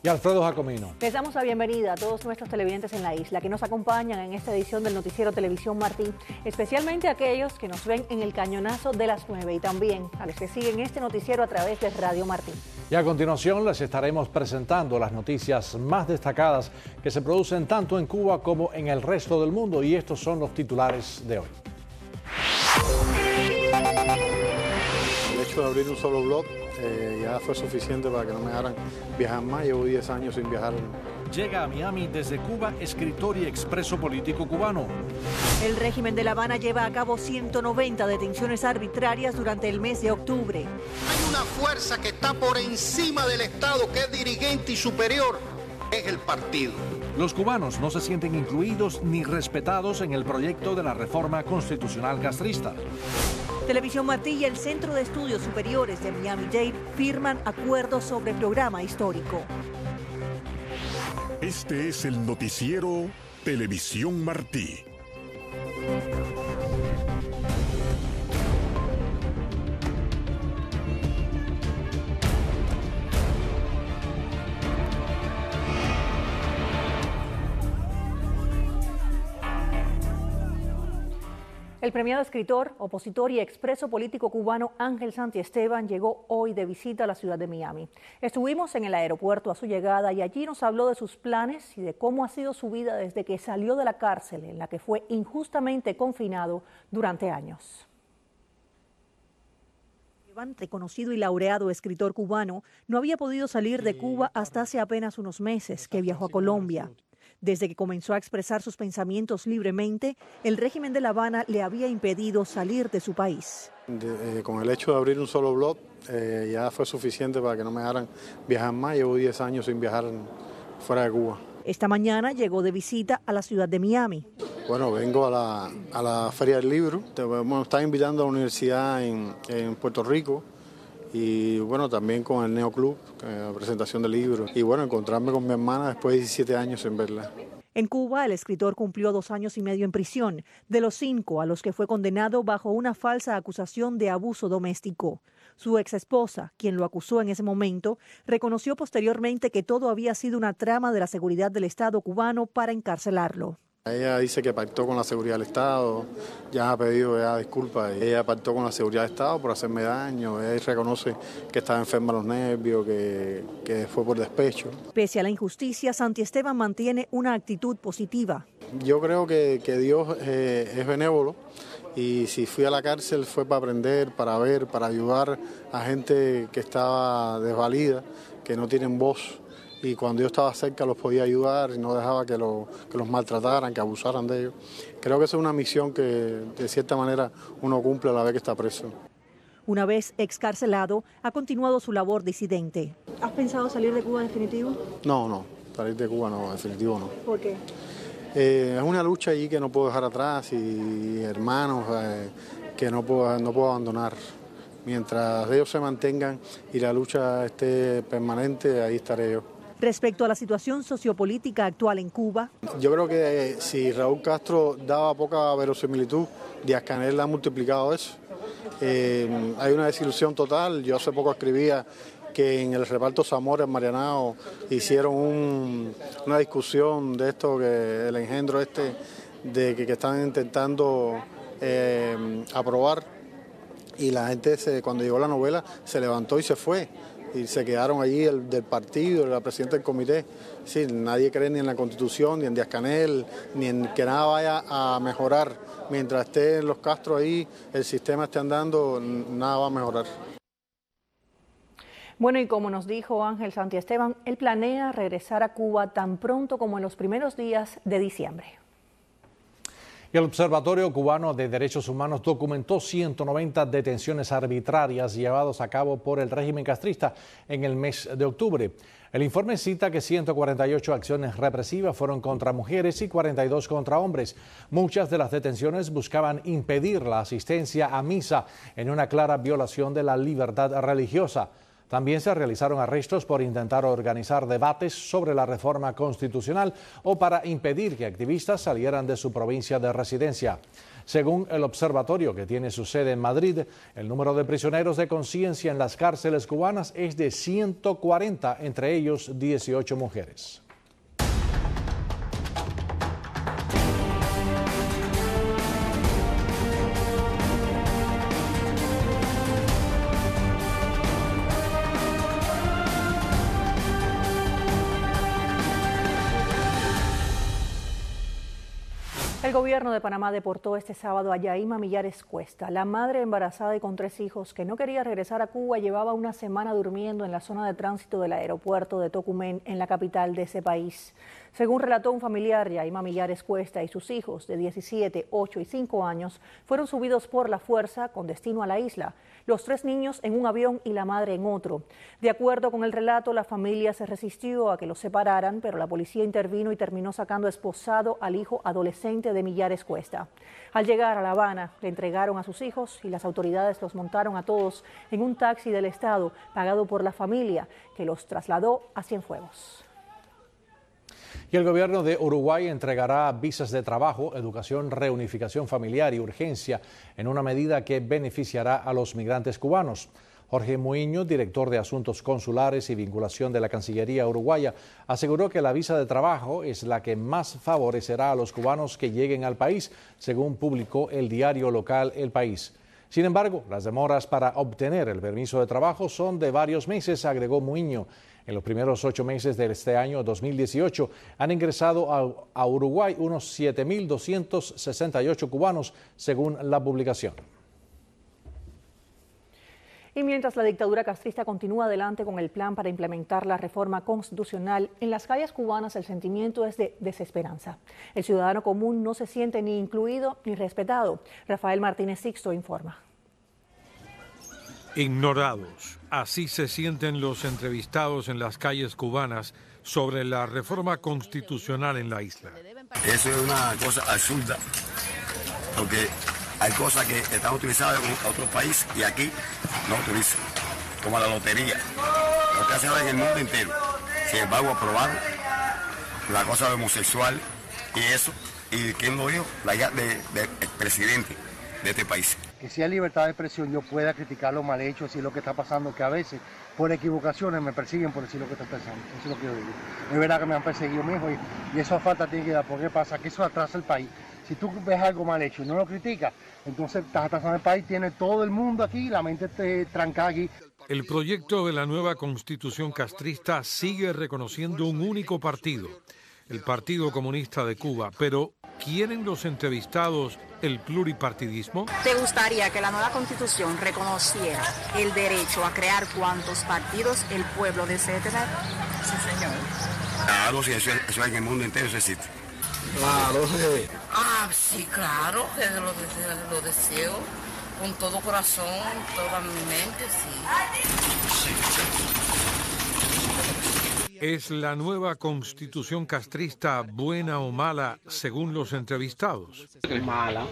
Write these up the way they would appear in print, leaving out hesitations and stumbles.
Y Alfredo Jacomino. Les damos la bienvenida a todos nuestros televidentes en la isla que nos acompañan en esta edición del Noticiero Televisión Martí, especialmente a aquellos que nos ven en el cañonazo de las 9 y también a los que siguen este noticiero a través de Radio Martí. Y a continuación les estaremos presentando las noticias más destacadas que se producen tanto en Cuba como en el resto del mundo, y estos son los titulares de hoy. El hecho de abrir un solo blog ya fue suficiente para que no me dejaran viajar más. Llevo 10 años sin viajar. Llega a Miami desde Cuba escritor y expreso político cubano. El régimen de La Habana lleva a cabo 190 detenciones arbitrarias durante el mes de octubre. Hay una fuerza que está por encima del Estado, que es dirigente y superior, es el partido. Los cubanos no se sienten incluidos ni respetados en el proyecto de la reforma constitucional castrista. Televisión Martí y el Centro de Estudios Superiores de Miami-Dade firman acuerdos sobre programa histórico. Este es el noticiero Televisión Martí. El premiado escritor, opositor y expreso político cubano Ángel Santiesteban llegó hoy de visita a la ciudad de Miami. Estuvimos en el aeropuerto a su llegada y allí nos habló de sus planes y de cómo ha sido su vida desde que salió de la cárcel en la que fue injustamente confinado durante años. Reconocido y laureado escritor cubano, no había podido salir de Cuba hasta hace apenas unos meses que viajó a Colombia. Desde que comenzó a expresar sus pensamientos libremente, el régimen de La Habana le había impedido salir de su país. Con el hecho de abrir un solo blog ya fue suficiente para que no me dejaran viajar más. Llevo 10 años sin viajar fuera de Cuba. Esta mañana llegó de visita a la ciudad de Miami. Bueno, vengo a la Feria del Libro. Me están invitando a la universidad en Puerto Rico. Y bueno, también con el Neo Club, la presentación de libros. Y bueno, encontrarme con mi hermana después de 17 años sin verla. En Cuba, el escritor cumplió 2 años y medio en prisión, de los 5 a los que fue condenado bajo una falsa acusación de abuso doméstico. Su exesposa, quien lo acusó en ese momento, reconoció posteriormente que todo había sido una trama de la seguridad del Estado cubano para encarcelarlo. Ella dice que pactó con la seguridad del Estado, ya ha pedido disculpas. Ella pactó con la seguridad del Estado por hacerme daño. Ella reconoce que estaba enferma de los nervios, que fue por despecho. Pese a la injusticia, Santiesteban mantiene una actitud positiva. Yo creo que Dios es benévolo, y si fui a la cárcel fue para aprender, para ver, para ayudar a gente que estaba desvalida, que no tienen voz. Y cuando yo estaba cerca los podía ayudar y no dejaba que los maltrataran, que abusaran de ellos. Creo que esa es una misión que de cierta manera uno cumple a la vez que está preso. Una vez excarcelado, ha continuado su labor disidente. ¿Has pensado salir de Cuba definitivo? No, salir de Cuba no, definitivo no. ¿Por qué? Es una lucha allí que no puedo dejar atrás y hermanos que no puedo abandonar. Mientras ellos se mantengan y la lucha esté permanente, ahí estaré yo. Respecto a la situación sociopolítica actual en Cuba. Yo creo que si Raúl Castro daba poca verosimilitud, Díaz-Canel ha multiplicado eso. Hay una desilusión total. Yo hace poco escribía que en el reparto Zamora, en Marianao, hicieron una discusión de esto, que el engendro de que están intentando aprobar, y la gente cuando llegó la novela se levantó y se fue. Y se quedaron allí del partido, la presidenta del comité. Sí, nadie cree ni en la Constitución, ni en Díaz-Canel, ni en que nada vaya a mejorar. Mientras estén los Castro ahí, el sistema esté andando, nada va a mejorar. Bueno, y como nos dijo Ángel Santiesteban, él planea regresar a Cuba tan pronto como en los primeros días de diciembre. Y el Observatorio Cubano de Derechos Humanos documentó 190 detenciones arbitrarias llevadas a cabo por el régimen castrista en el mes de octubre. El informe cita que 148 acciones represivas fueron contra mujeres y 42 contra hombres. Muchas de las detenciones buscaban impedir la asistencia a misa en una clara violación de la libertad religiosa. También se realizaron arrestos por intentar organizar debates sobre la reforma constitucional o para impedir que activistas salieran de su provincia de residencia. Según el observatorio, que tiene su sede en Madrid, el número de prisioneros de conciencia en las cárceles cubanas es de 140, entre ellos 18 mujeres. El gobierno de Panamá deportó este sábado a Yaima Millares Cuesta. La madre embarazada y con 3 hijos que no quería regresar a Cuba llevaba una semana durmiendo en la zona de tránsito del aeropuerto de Tocumen, en la capital de ese país. Según relató un familiar, Yaima Millares Cuesta y sus hijos de 17, 8 y 5 años fueron subidos por la fuerza con destino a la isla. Los 3 niños en un avión y la madre en otro. De acuerdo con el relato, la familia se resistió a que los separaran, pero la policía intervino y terminó sacando esposado al hijo adolescente de Millares Cuesta. Al llegar a La Habana, le entregaron a sus hijos y las autoridades los montaron a todos en un taxi del Estado pagado por la familia, que los trasladó a Cienfuegos. Y el gobierno de Uruguay entregará visas de trabajo, educación, reunificación familiar y urgencia en una medida que beneficiará a los migrantes cubanos. Jorge Muiño, director de Asuntos Consulares y Vinculación de la Cancillería uruguaya, aseguró que la visa de trabajo es la que más favorecerá a los cubanos que lleguen al país, según publicó el diario local El País. Sin embargo, las demoras para obtener el permiso de trabajo son de varios meses, agregó Muiño. En los primeros 8 meses de este año 2018 han ingresado a Uruguay unos 7.268 cubanos, según la publicación. Y mientras la dictadura castrista continúa adelante con el plan para implementar la reforma constitucional, en las calles cubanas el sentimiento es de desesperanza. El ciudadano común no se siente ni incluido ni respetado. Rafael Martínez Sixto informa. Ignorados, así se sienten los entrevistados en las calles cubanas sobre la reforma constitucional en la isla. Eso es una cosa absurda, porque hay cosas que están utilizadas en otros países y aquí no utilizan, como la lotería. Lo que hacen en el mundo entero. Sin embargo, aprobado la cosa de homosexual y eso, y ¿quién lo dio? La idea del presidente de este país. Que si hay libertad de expresión, yo pueda criticar lo mal hecho, decir lo que está pasando, que a veces por equivocaciones me persiguen por decir lo que estoy pensando. Eso es lo que yo digo. Es verdad que me han perseguido, mijo, y eso falta tiene que dar, porque pasa que eso atrasa el país. Si tú ves algo mal hecho y no lo criticas, entonces estás atrasando el país, tiene todo el mundo aquí, la mente te tranca aquí. El proyecto de la nueva constitución castrista sigue reconociendo un único partido, el Partido Comunista de Cuba, pero ¿quieren los entrevistados el pluripartidismo? ¿Te gustaría que la nueva constitución reconociera el derecho a crear cuantos partidos el pueblo desee tener? Sí, señor. Claro, sí, eso en el mundo entero eso existe. Claro, sí. Sí, claro, que lo deseo con todo corazón, toda mi mente, sí. ¿Es la nueva constitución castrista buena o mala según los entrevistados? Mala.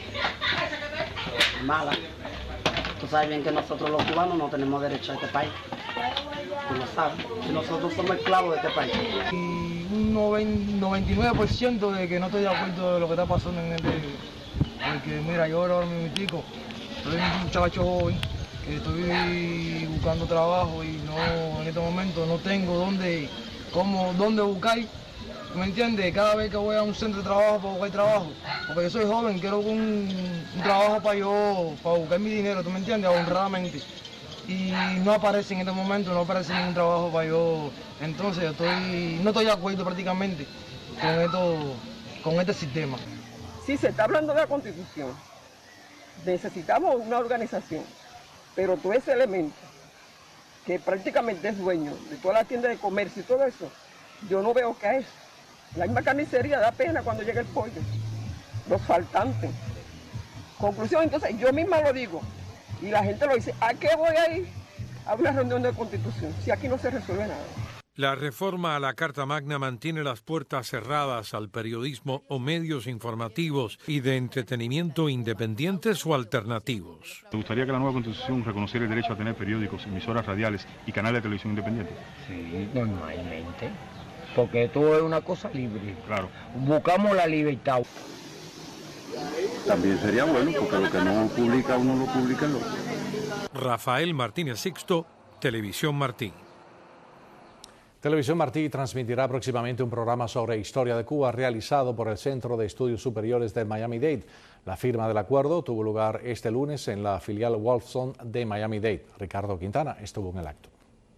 Mala. Tú sabes bien que nosotros los cubanos no tenemos derecho a este país. Tú lo sabes. Y nosotros somos esclavos de este país. Y un 99% de que no estoy de acuerdo de lo que está pasando en el país. Porque mira, yo ahora mismo soy un muchacho joven que estoy buscando trabajo y no en este momento no tengo dónde buscar. ¿Me entiendes? Cada vez que voy a un centro de trabajo para buscar trabajo, porque yo soy joven, quiero un trabajo para buscar mi dinero, ¿tú me entiendes? Honradamente. Y no aparece en este momento, no aparece ningún trabajo para yo. Entonces no estoy de acuerdo prácticamente con este sistema. Si se está hablando de la Constitución, necesitamos una organización, pero todo ese elemento que prácticamente es dueño de toda la tienda de comercio y todo eso, yo no veo que es. La misma carnicería da pena cuando llega el pollo, los faltantes. Conclusión, entonces yo misma lo digo, y la gente lo dice, ¿a qué voy a ir a una reunión de Constitución si aquí no se resuelve nada? La reforma a la Carta Magna mantiene las puertas cerradas al periodismo o medios informativos y de entretenimiento independientes o alternativos. ¿Te gustaría que la nueva Constitución reconociera el derecho a tener periódicos, emisoras radiales y canales de televisión independientes? Sí, normalmente, porque todo es una cosa libre. Claro. Buscamos la libertad. También sería bueno, porque lo que no publica uno lo publica el otro. Rafael Martínez Sixto, Televisión Martí. Televisión Martí transmitirá próximamente un programa sobre historia de Cuba realizado por el Centro de Estudios Superiores de Miami-Dade. La firma del acuerdo tuvo lugar este lunes en la filial Wolfson de Miami-Dade. Ricardo Quintana estuvo en el acto.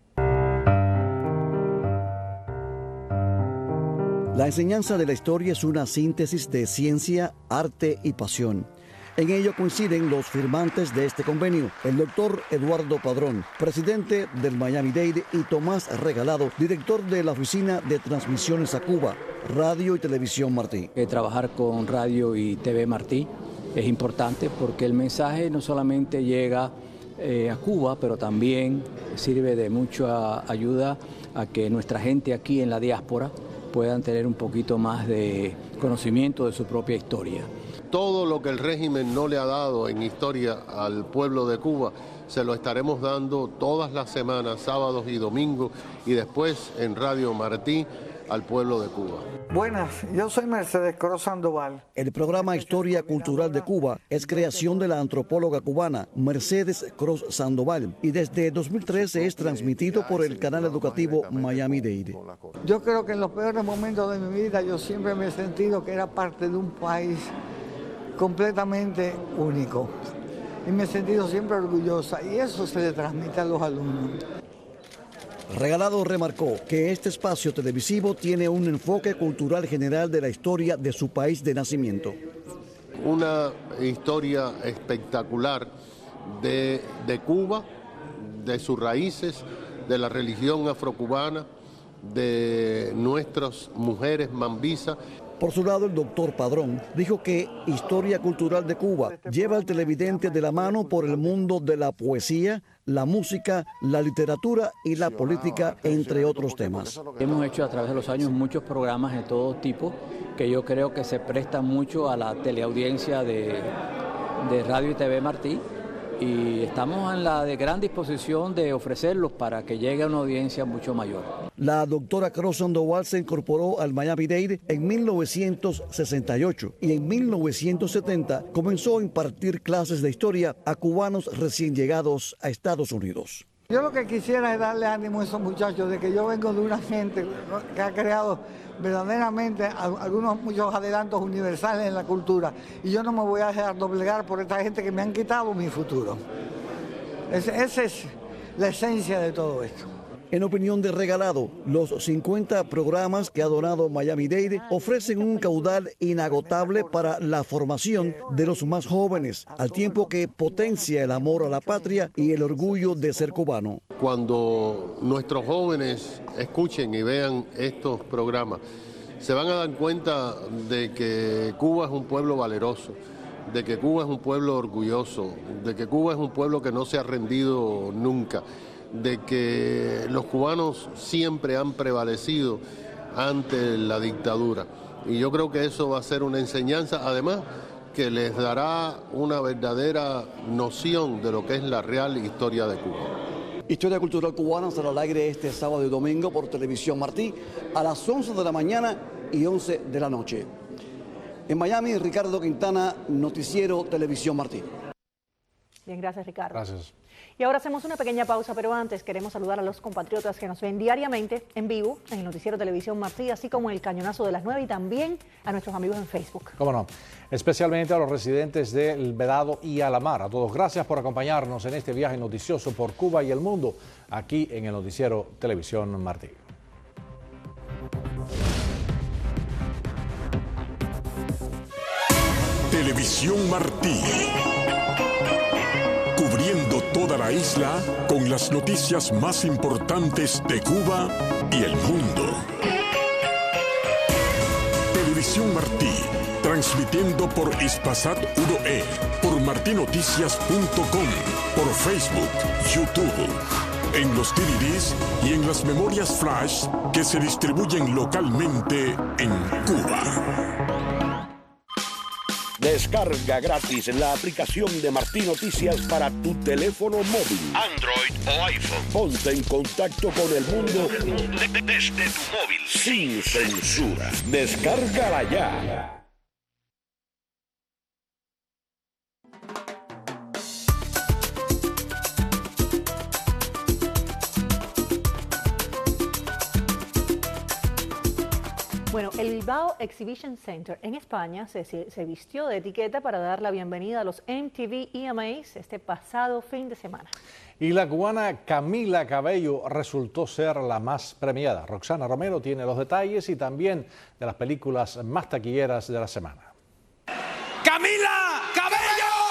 La enseñanza de la historia es una síntesis de ciencia, arte y pasión. En ello coinciden los firmantes de este convenio, el doctor Eduardo Padrón, presidente del Miami-Dade, y Tomás Regalado, director de la Oficina de Transmisiones a Cuba, Radio y Televisión Martí. Trabajar con Radio y TV Martí es importante porque el mensaje no solamente llega a Cuba, pero también sirve de mucha ayuda a que nuestra gente aquí en la diáspora puedan tener un poquito más de conocimiento de su propia historia. Todo lo que el régimen no le ha dado en historia al pueblo de Cuba, se lo estaremos dando todas las semanas, sábados y domingos, y después en Radio Martí al pueblo de Cuba. Buenas, yo soy Mercedes Cruz Sandoval. El programa Historia Cultural de Cuba es creación de la antropóloga cubana Mercedes Cruz Sandoval y desde 2013 es transmitido por el canal educativo Miami-Dade. Yo creo que en los peores momentos de mi vida yo siempre me he sentido que era parte de un país completamente único y me he sentido siempre orgullosa y eso se le transmite a los alumnos. Regalado remarcó que este espacio televisivo tiene un enfoque cultural general de la historia de su país de nacimiento. Una historia espectacular de Cuba, de sus raíces, de la religión afrocubana, de nuestras mujeres mambisas. Por su lado, el doctor Padrón dijo que Historia Cultural de Cuba lleva al televidente de la mano por el mundo de la poesía, la música, la literatura y la política, entre otros temas. Hemos hecho a través de los años muchos programas de todo tipo que yo creo que se prestan mucho a la teleaudiencia de Radio y TV Martí y estamos en la de gran disposición de ofrecerlos para que llegue a una audiencia mucho mayor. La doctora Cruz Sandoval se incorporó al Miami-Dade en 1968 y en 1970 comenzó a impartir clases de historia a cubanos recién llegados a Estados Unidos. Yo lo que quisiera es darle ánimo a esos muchachos de que yo vengo de una gente que ha creado verdaderamente muchos adelantos universales en la cultura y yo no me voy a dejar doblegar por esta gente que me han quitado mi futuro. Esa es la esencia de todo esto. En opinión de Regalado, los 50 programas que ha donado Miami-Dade ofrecen un caudal inagotable para la formación de los más jóvenes, al tiempo que potencia el amor a la patria y el orgullo de ser cubano. Cuando nuestros jóvenes escuchen y vean estos programas, se van a dar cuenta de que Cuba es un pueblo valeroso, de que Cuba es un pueblo orgulloso, de que Cuba es un pueblo que no se ha rendido nunca, de que los cubanos siempre han prevalecido ante la dictadura. Y yo creo que eso va a ser una enseñanza, además, que les dará una verdadera noción de lo que es la real historia de Cuba. Historia Cultural Cubana será al aire este sábado y domingo por Televisión Martí a las 11 de la mañana y 11 de la noche. En Miami, Ricardo Quintana, Noticiero Televisión Martí. Bien, gracias, Ricardo. Gracias. Y ahora hacemos una pequeña pausa, pero antes queremos saludar a los compatriotas que nos ven diariamente en vivo en el Noticiero Televisión Martí, así como en el Cañonazo de las 9 y también a nuestros amigos en Facebook. Cómo no, especialmente a los residentes de El Vedado y Alamar. A todos, gracias por acompañarnos en este viaje noticioso por Cuba y el mundo, aquí en el Noticiero Televisión Martí. Televisión Martí. Cubriendo toda la isla con las noticias más importantes de Cuba y el mundo. Televisión Martí, transmitiendo por Hispasat 1E, por martinoticias.com, por Facebook, YouTube. en los DVDs y en las memorias flash que se distribuyen localmente en Cuba. Descarga gratis la aplicación de Martí Noticias para tu teléfono móvil, Android o iPhone. Ponte en contacto con el mundo desde tu móvil, sin censura. Descárgala ya. Bueno, el Bilbao Exhibition Center en España se vistió de etiqueta para dar la bienvenida a los MTV EMAs este pasado fin de semana. Y la cubana Camila Cabello resultó ser la más premiada. Roxana Romero tiene los detalles y también de las películas más taquilleras de la semana. ¡Camila Cabello!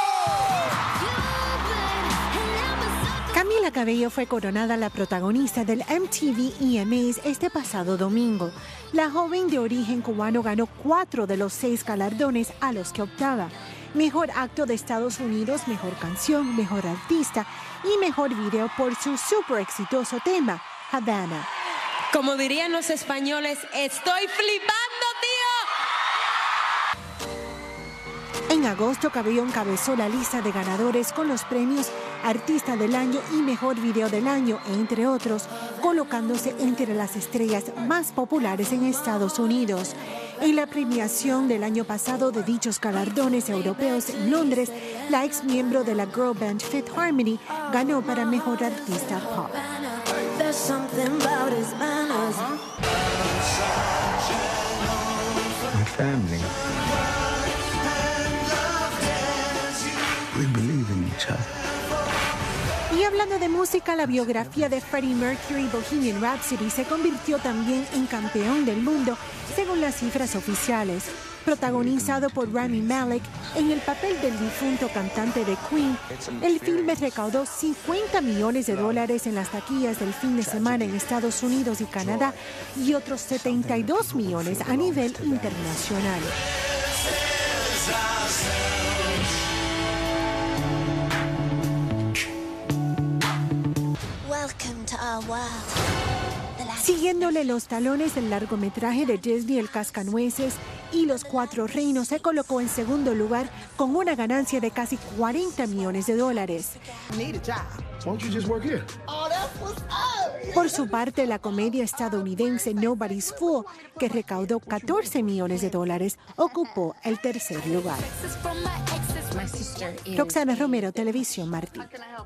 Camila Cabello fue coronada la protagonista del MTV EMAs este pasado domingo. La joven de origen cubano ganó 4 de los 6 galardones a los que optaba. Mejor acto de Estados Unidos, mejor canción, mejor artista y mejor video por su súper exitoso tema, Havana. Como dirían los españoles, estoy flipando, tío. En agosto, Cabello encabezó la lista de ganadores con los premios Artista del Año y Mejor Video del Año, entre otros, colocándose entre las estrellas más populares en Estados Unidos. En la premiación del año pasado de dichos galardones europeos en Londres, la ex miembro de la girl band Fifth Harmony ganó para Mejor Artista Pop. My family. We believe in each other. Y hablando de música, la biografía de Freddie Mercury, Bohemian Rhapsody, se convirtió también en campeón del mundo, según las cifras oficiales. Protagonizado por Rami Malek en el papel del difunto cantante de Queen, el filme recaudó $50 millones en las taquillas del fin de semana en Estados Unidos y Canadá y otros 72 millones a nivel internacional. Siguiéndole los talones, el largometraje de Disney El Cascanueces y Los Cuatro Reinos se colocó en segundo lugar con una ganancia de casi $40 millones. Por su parte, la comedia estadounidense Nobody's Fool, que recaudó $14 millones, ocupó el tercer lugar. Roxana Romero, Televisión Martí.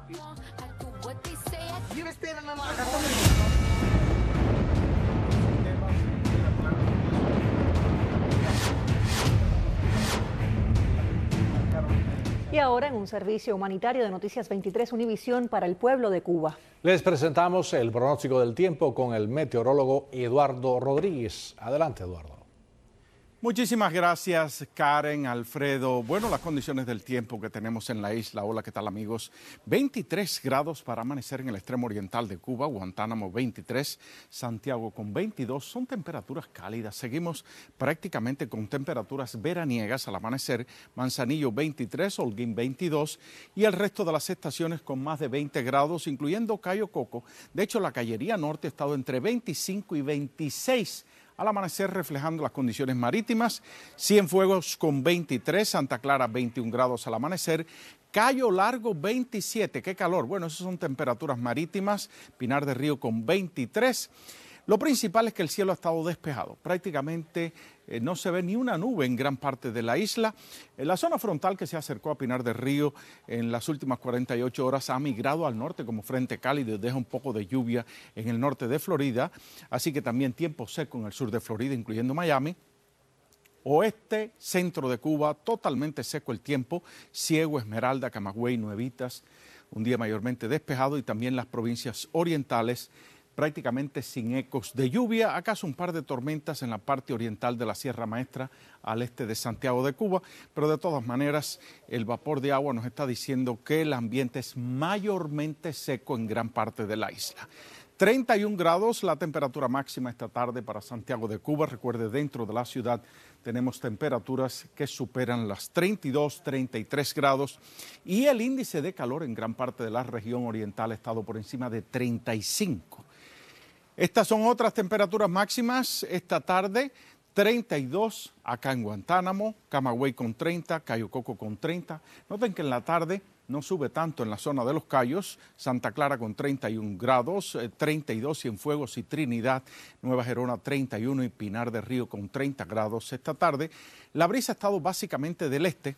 Y ahora en un servicio humanitario de Noticias 23 Univisión para el pueblo de Cuba. Les presentamos el pronóstico del tiempo con el meteorólogo Eduardo Rodríguez. Adelante, Eduardo. Muchísimas gracias, Karen, Alfredo. Bueno, las condiciones del tiempo que tenemos en la isla. Hola, ¿qué tal, amigos? 23 grados para amanecer en el extremo oriental de Cuba, Guantánamo 23, Santiago con 22. Son temperaturas cálidas. Seguimos prácticamente con temperaturas veraniegas al amanecer. Manzanillo 23, Holguín 22 y el resto de las estaciones con más de 20 grados, incluyendo Cayo Coco. De hecho, la Cayería Norte ha estado entre 25 y 26 al amanecer, reflejando las condiciones marítimas. Cienfuegos con 23, Santa Clara 21 grados al amanecer, Cayo Largo 27, qué calor. Bueno, esas son temperaturas marítimas. Pinar del Río con 23. Lo principal es que el cielo ha estado despejado. Prácticamente no se ve ni una nube en gran parte de la isla. La zona frontal que se acercó a Pinar del Río en las últimas 48 horas ha migrado al norte como frente cálido y deja un poco de lluvia en el norte de Florida. Así que también tiempo seco en el sur de Florida, incluyendo Miami. Oeste, centro de Cuba, totalmente seco el tiempo. Ciego, Esmeralda, Camagüey, Nuevitas, un día mayormente despejado y también las provincias orientales prácticamente sin ecos de lluvia, acaso un par de tormentas en la parte oriental de la Sierra Maestra al este de Santiago de Cuba, pero de todas maneras el vapor de agua nos está diciendo que el ambiente es mayormente seco en gran parte de la isla. 31 grados la temperatura máxima esta tarde para Santiago de Cuba. Recuerde, dentro de la ciudad tenemos temperaturas que superan las 32, 33 grados y el índice de calor en gran parte de la región oriental ha estado por encima de 35. Estas son otras temperaturas máximas esta tarde. 32 acá en Guantánamo, Camagüey con 30, Cayo Coco con 30. Noten que en la tarde no sube tanto en la zona de Los Cayos, Santa Clara con 31 grados, 32 Cienfuegos y Trinidad, Nueva Gerona 31 y Pinar del Río con 30 grados esta tarde. La brisa ha estado básicamente del este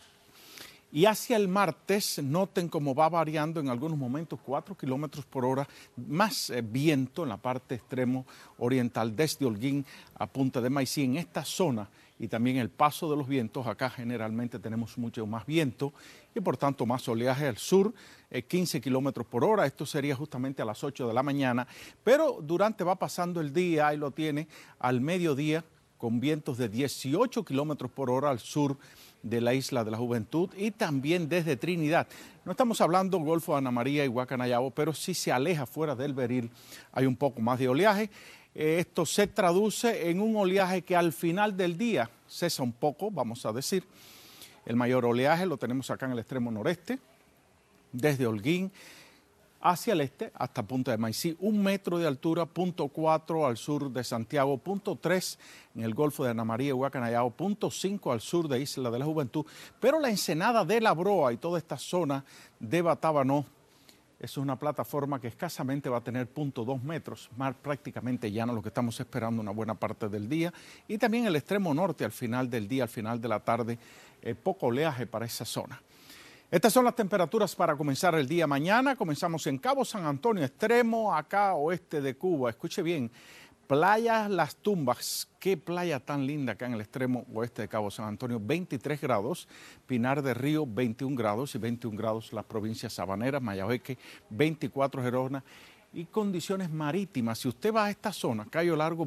y hacia el martes noten cómo va variando en algunos momentos 4 kilómetros por hora, más viento en la parte extremo oriental desde Holguín a Punta de Maicí en esta zona. Y también el paso de los vientos, acá generalmente tenemos mucho más viento y por tanto más oleaje al sur, 15 kilómetros por hora, esto sería justamente a las 8 de la mañana, pero durante va pasando el día, ahí lo tiene, al mediodía con vientos de 18 kilómetros por hora al sur de la Isla de la Juventud y también desde Trinidad. No estamos hablando Golfo de Ana María y Guacanayabo, pero si se aleja fuera del Beril hay un poco más de oleaje. Esto se traduce en un oleaje que al final del día cesa un poco, vamos a decir. El mayor oleaje lo tenemos acá en el extremo noreste, desde Holguín hacia el este hasta Punta de Maicí, 1 metro de altura, 0.4 al sur de Santiago, 0.3 en el Golfo de Ana María y Guacanayabo, 0.5 al sur de Isla de la Juventud, pero la ensenada de La Broa y toda esta zona de Batabanó, es una plataforma que escasamente va a tener 0.2 metros, más prácticamente llano, lo que estamos esperando una buena parte del día. Y también el extremo norte al final del día, al final de la tarde, poco oleaje para esa zona. Estas son las temperaturas para comenzar el día mañana. Comenzamos en Cabo San Antonio, extremo acá oeste de Cuba. Escuche bien, Playa Las Tumbas, qué playa tan linda acá en el extremo oeste de Cabo San Antonio, 23 grados, Pinar del Río 21 grados y 21 grados las provincias Sabaneras, Mayabeque, 24 Gerona y condiciones marítimas. Si usted va a esta zona, Cayo Largo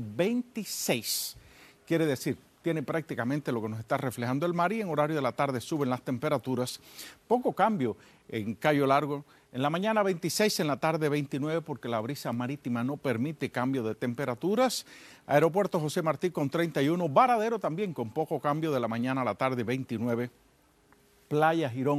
26, quiere decir, tiene prácticamente lo que nos está reflejando el mar y en horario de la tarde suben las temperaturas. Poco cambio en Cayo Largo. En la mañana 26, en la tarde 29, porque la brisa marítima no permite cambio de temperaturas. Aeropuerto José Martí con 31, Varadero también con poco cambio de la mañana a la tarde 29. Playa Girón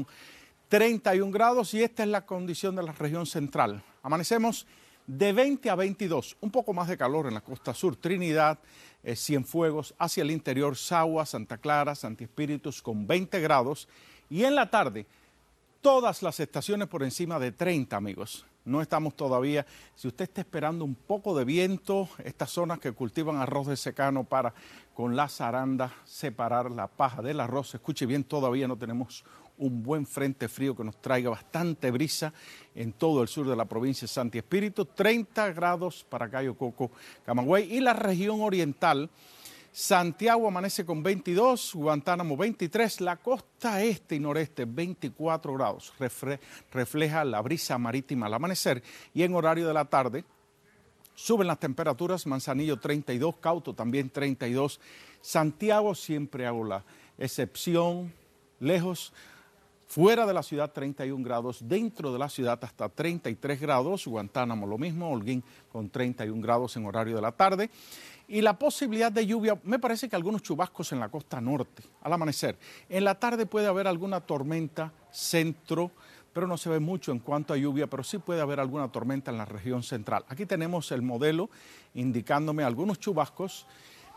31 grados y esta es la condición de la región central. Amanecemos de 20 a 22, un poco más de calor en la costa sur, Trinidad, Cienfuegos, hacia el interior, Sagua, Santa Clara, Santi Espíritus con 20 grados y en la tarde todas las estaciones por encima de 30, amigos. No estamos todavía, si usted está esperando un poco de viento, estas zonas que cultivan arroz de secano para con la zaranda separar la paja del arroz, escuche bien, todavía no tenemos un buen frente frío que nos traiga bastante brisa en todo el sur de la provincia de Santi Espíritu, 30 grados para Cayo Coco, Camagüey y la región oriental. Santiago amanece con 22, Guantánamo 23, la costa este y noreste 24 grados, refleja la brisa marítima al amanecer y en horario de la tarde suben las temperaturas, Manzanillo 32, Cauto también 32, Santiago siempre hago la excepción, lejos, fuera de la ciudad 31 grados, dentro de la ciudad hasta 33 grados, Guantánamo lo mismo, Holguín con 31 grados en horario de la tarde. Y la posibilidad de lluvia, me parece que algunos chubascos en la costa norte al amanecer. En la tarde puede haber alguna tormenta centro, pero no se ve mucho en cuanto a lluvia, pero sí puede haber alguna tormenta en la región central. Aquí tenemos el modelo indicándome algunos chubascos.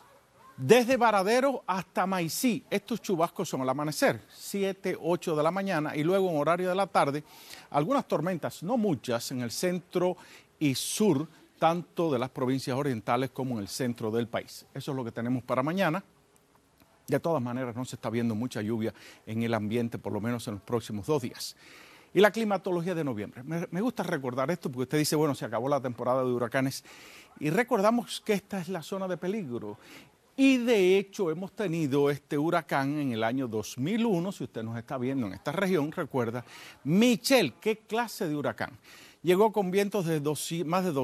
Desde Varadero hasta Maicí, estos chubascos son al amanecer, 7, 8 de la mañana y luego en horario de la tarde, algunas tormentas, no muchas, en el centro y sur, tanto de las provincias orientales como en el centro del país. Eso es lo que tenemos para mañana. De todas maneras, no se está viendo mucha lluvia en el ambiente, por lo menos en los próximos 2 días. Y la climatología de noviembre. Me gusta recordar esto porque usted dice, bueno, se acabó la temporada de huracanes y recordamos que esta es la zona de peligro. Y de hecho hemos tenido este huracán en el año 2001, si usted nos está viendo en esta región, recuerda, Michelle, ¿qué clase de huracán? Llegó con vientos de más de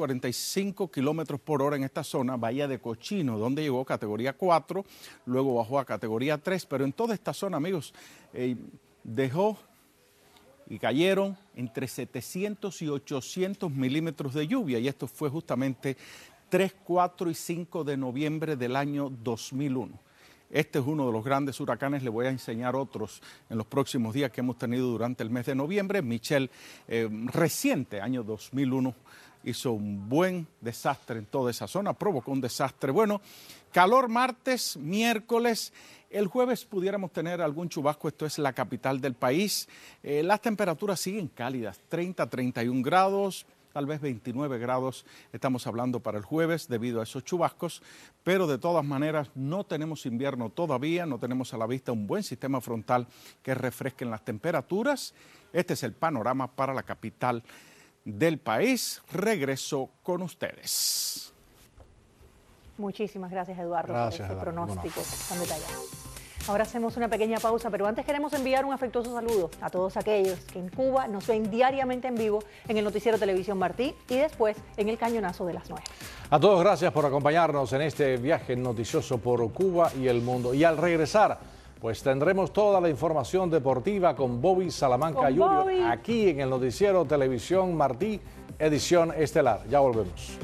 245 kilómetros por hora en esta zona, Bahía de Cochino, donde llegó categoría 4, luego bajó a categoría 3, pero en toda esta zona, amigos, dejó y cayeron entre 700 y 800 milímetros de lluvia, y esto fue justamente 3, 4 y 5 de noviembre del año 2001. Este es uno de los grandes huracanes, le voy a enseñar otros en los próximos días que hemos tenido durante el mes de noviembre. Michelle, reciente, año 2001, hizo un buen desastre en toda esa zona, provocó un desastre. Bueno, calor martes, miércoles. El jueves pudiéramos tener algún chubasco, esto es la capital del país. Las temperaturas siguen cálidas, 30, 31 grados, tal vez 29 grados estamos hablando para el jueves debido a esos chubascos, pero de todas maneras no tenemos invierno todavía, no tenemos a la vista un buen sistema frontal que refresque las temperaturas. Este es el panorama para la capital del país. Regreso con ustedes. Muchísimas gracias, Eduardo, por ese pronóstico tan detallado. Ahora hacemos una pequeña pausa, pero antes queremos enviar un afectuoso saludo a todos aquellos que en Cuba nos ven diariamente en vivo en el noticiero Televisión Martí y después en el Cañonazo de las 9. A todos gracias por acompañarnos en este viaje noticioso por Cuba y el mundo. Y al regresar, pues tendremos toda la información deportiva con Bobby Salamanca Jr. aquí en el noticiero Televisión Martí, edición estelar. Ya volvemos.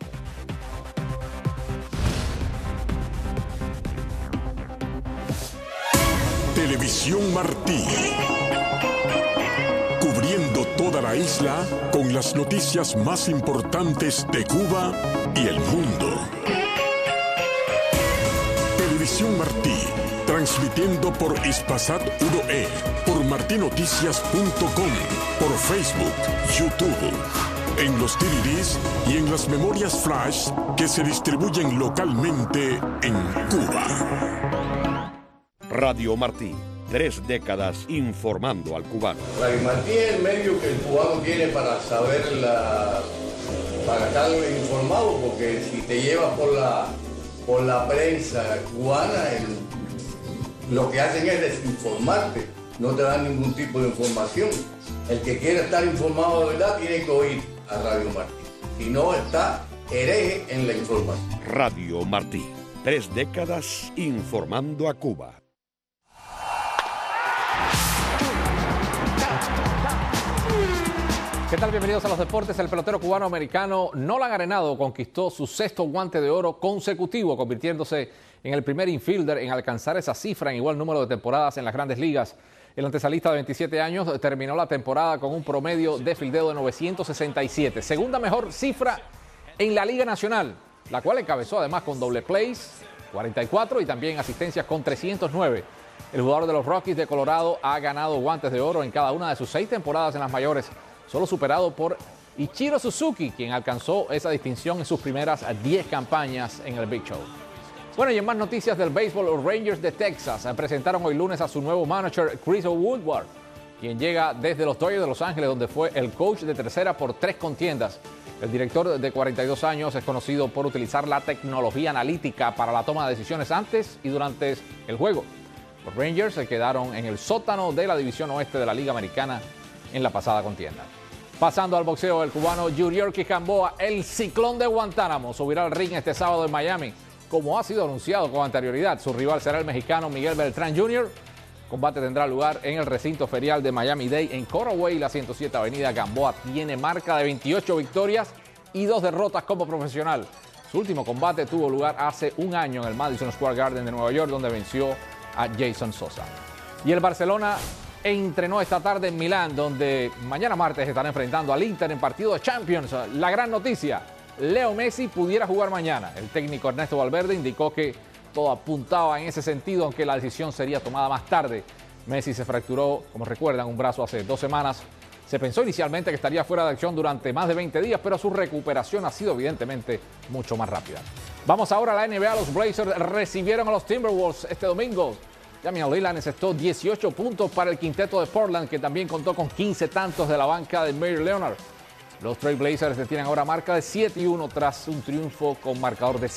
Televisión Martí, cubriendo toda la isla con las noticias más importantes de Cuba y el mundo. Televisión Martí, transmitiendo por Hispasat 1E, por martinoticias.com, por Facebook, YouTube, en los DVDs y en las memorias flash que se distribuyen localmente en Cuba. Radio Martí, 3 décadas informando al cubano. Radio Martí es el medio que el cubano tiene para saber, para estar informado, porque si te llevas por la prensa cubana, lo que hacen es desinformarte, no te dan ningún tipo de información. El que quiere estar informado de verdad tiene que oír a Radio Martí, si no está hereje en la información. Radio Martí, 3 décadas informando a Cuba. ¿Qué tal? Bienvenidos a los deportes. El pelotero cubano-americano Nolan Arenado conquistó su 6º guante de oro consecutivo, convirtiéndose en el primer infielder en alcanzar esa cifra en igual número de temporadas en las grandes ligas. El antesalista de 27 años terminó la temporada con un promedio de fildeo de 967, segunda mejor cifra en la Liga Nacional, la cual encabezó además con doble plays, 44 y también asistencias con 309. El jugador de los Rockies de Colorado ha ganado guantes de oro en cada una de sus 6 temporadas en las mayores, solo superado por Ichiro Suzuki, quien alcanzó esa distinción en sus primeras 10 campañas en el Big Show. Bueno, y en más noticias del béisbol, los Rangers de Texas presentaron hoy lunes a su nuevo manager, Chris Woodward, quien llega desde los Dodgers de Los Ángeles, donde fue el coach de tercera por 3 contiendas. El director de 42 años es conocido por utilizar la tecnología analítica para la toma de decisiones antes y durante el juego. Los Rangers se quedaron en el sótano de la división oeste de la Liga Americana en la pasada contienda. Pasando al boxeo, el cubano Yuriorkis Gamboa, el ciclón de Guantánamo, subirá al ring este sábado en Miami. Como ha sido anunciado con anterioridad, su rival será el mexicano Miguel Beltrán Jr. El combate tendrá lugar en el recinto ferial de Miami-Dade en Coraway, la 107 Avenida. Gamboa tiene marca de 28 victorias y 2 derrotas como profesional. Su último combate tuvo lugar hace un año en el Madison Square Garden de Nueva York, donde venció a Jason Sosa. Y el Barcelona entrenó esta tarde en Milán, donde mañana martes estará enfrentando al Inter en partido de Champions. La gran noticia, Leo Messi pudiera jugar mañana. El técnico Ernesto Valverde indicó que todo apuntaba en ese sentido, aunque la decisión sería tomada más tarde. Messi se fracturó, como recuerdan, un brazo hace 2 semanas. Se pensó inicialmente que estaría fuera de acción durante más de 20 días, pero su recuperación ha sido evidentemente mucho más rápida. Vamos ahora a la NBA. Los Blazers recibieron a los Timberwolves este domingo. Damian Lillard encestó 18 puntos para el quinteto de Portland, que también contó con 15 tantos de la banca de Meyers Leonard. Los Trail Blazers tienen ahora marca de 7-1 tras un triunfo con marcador de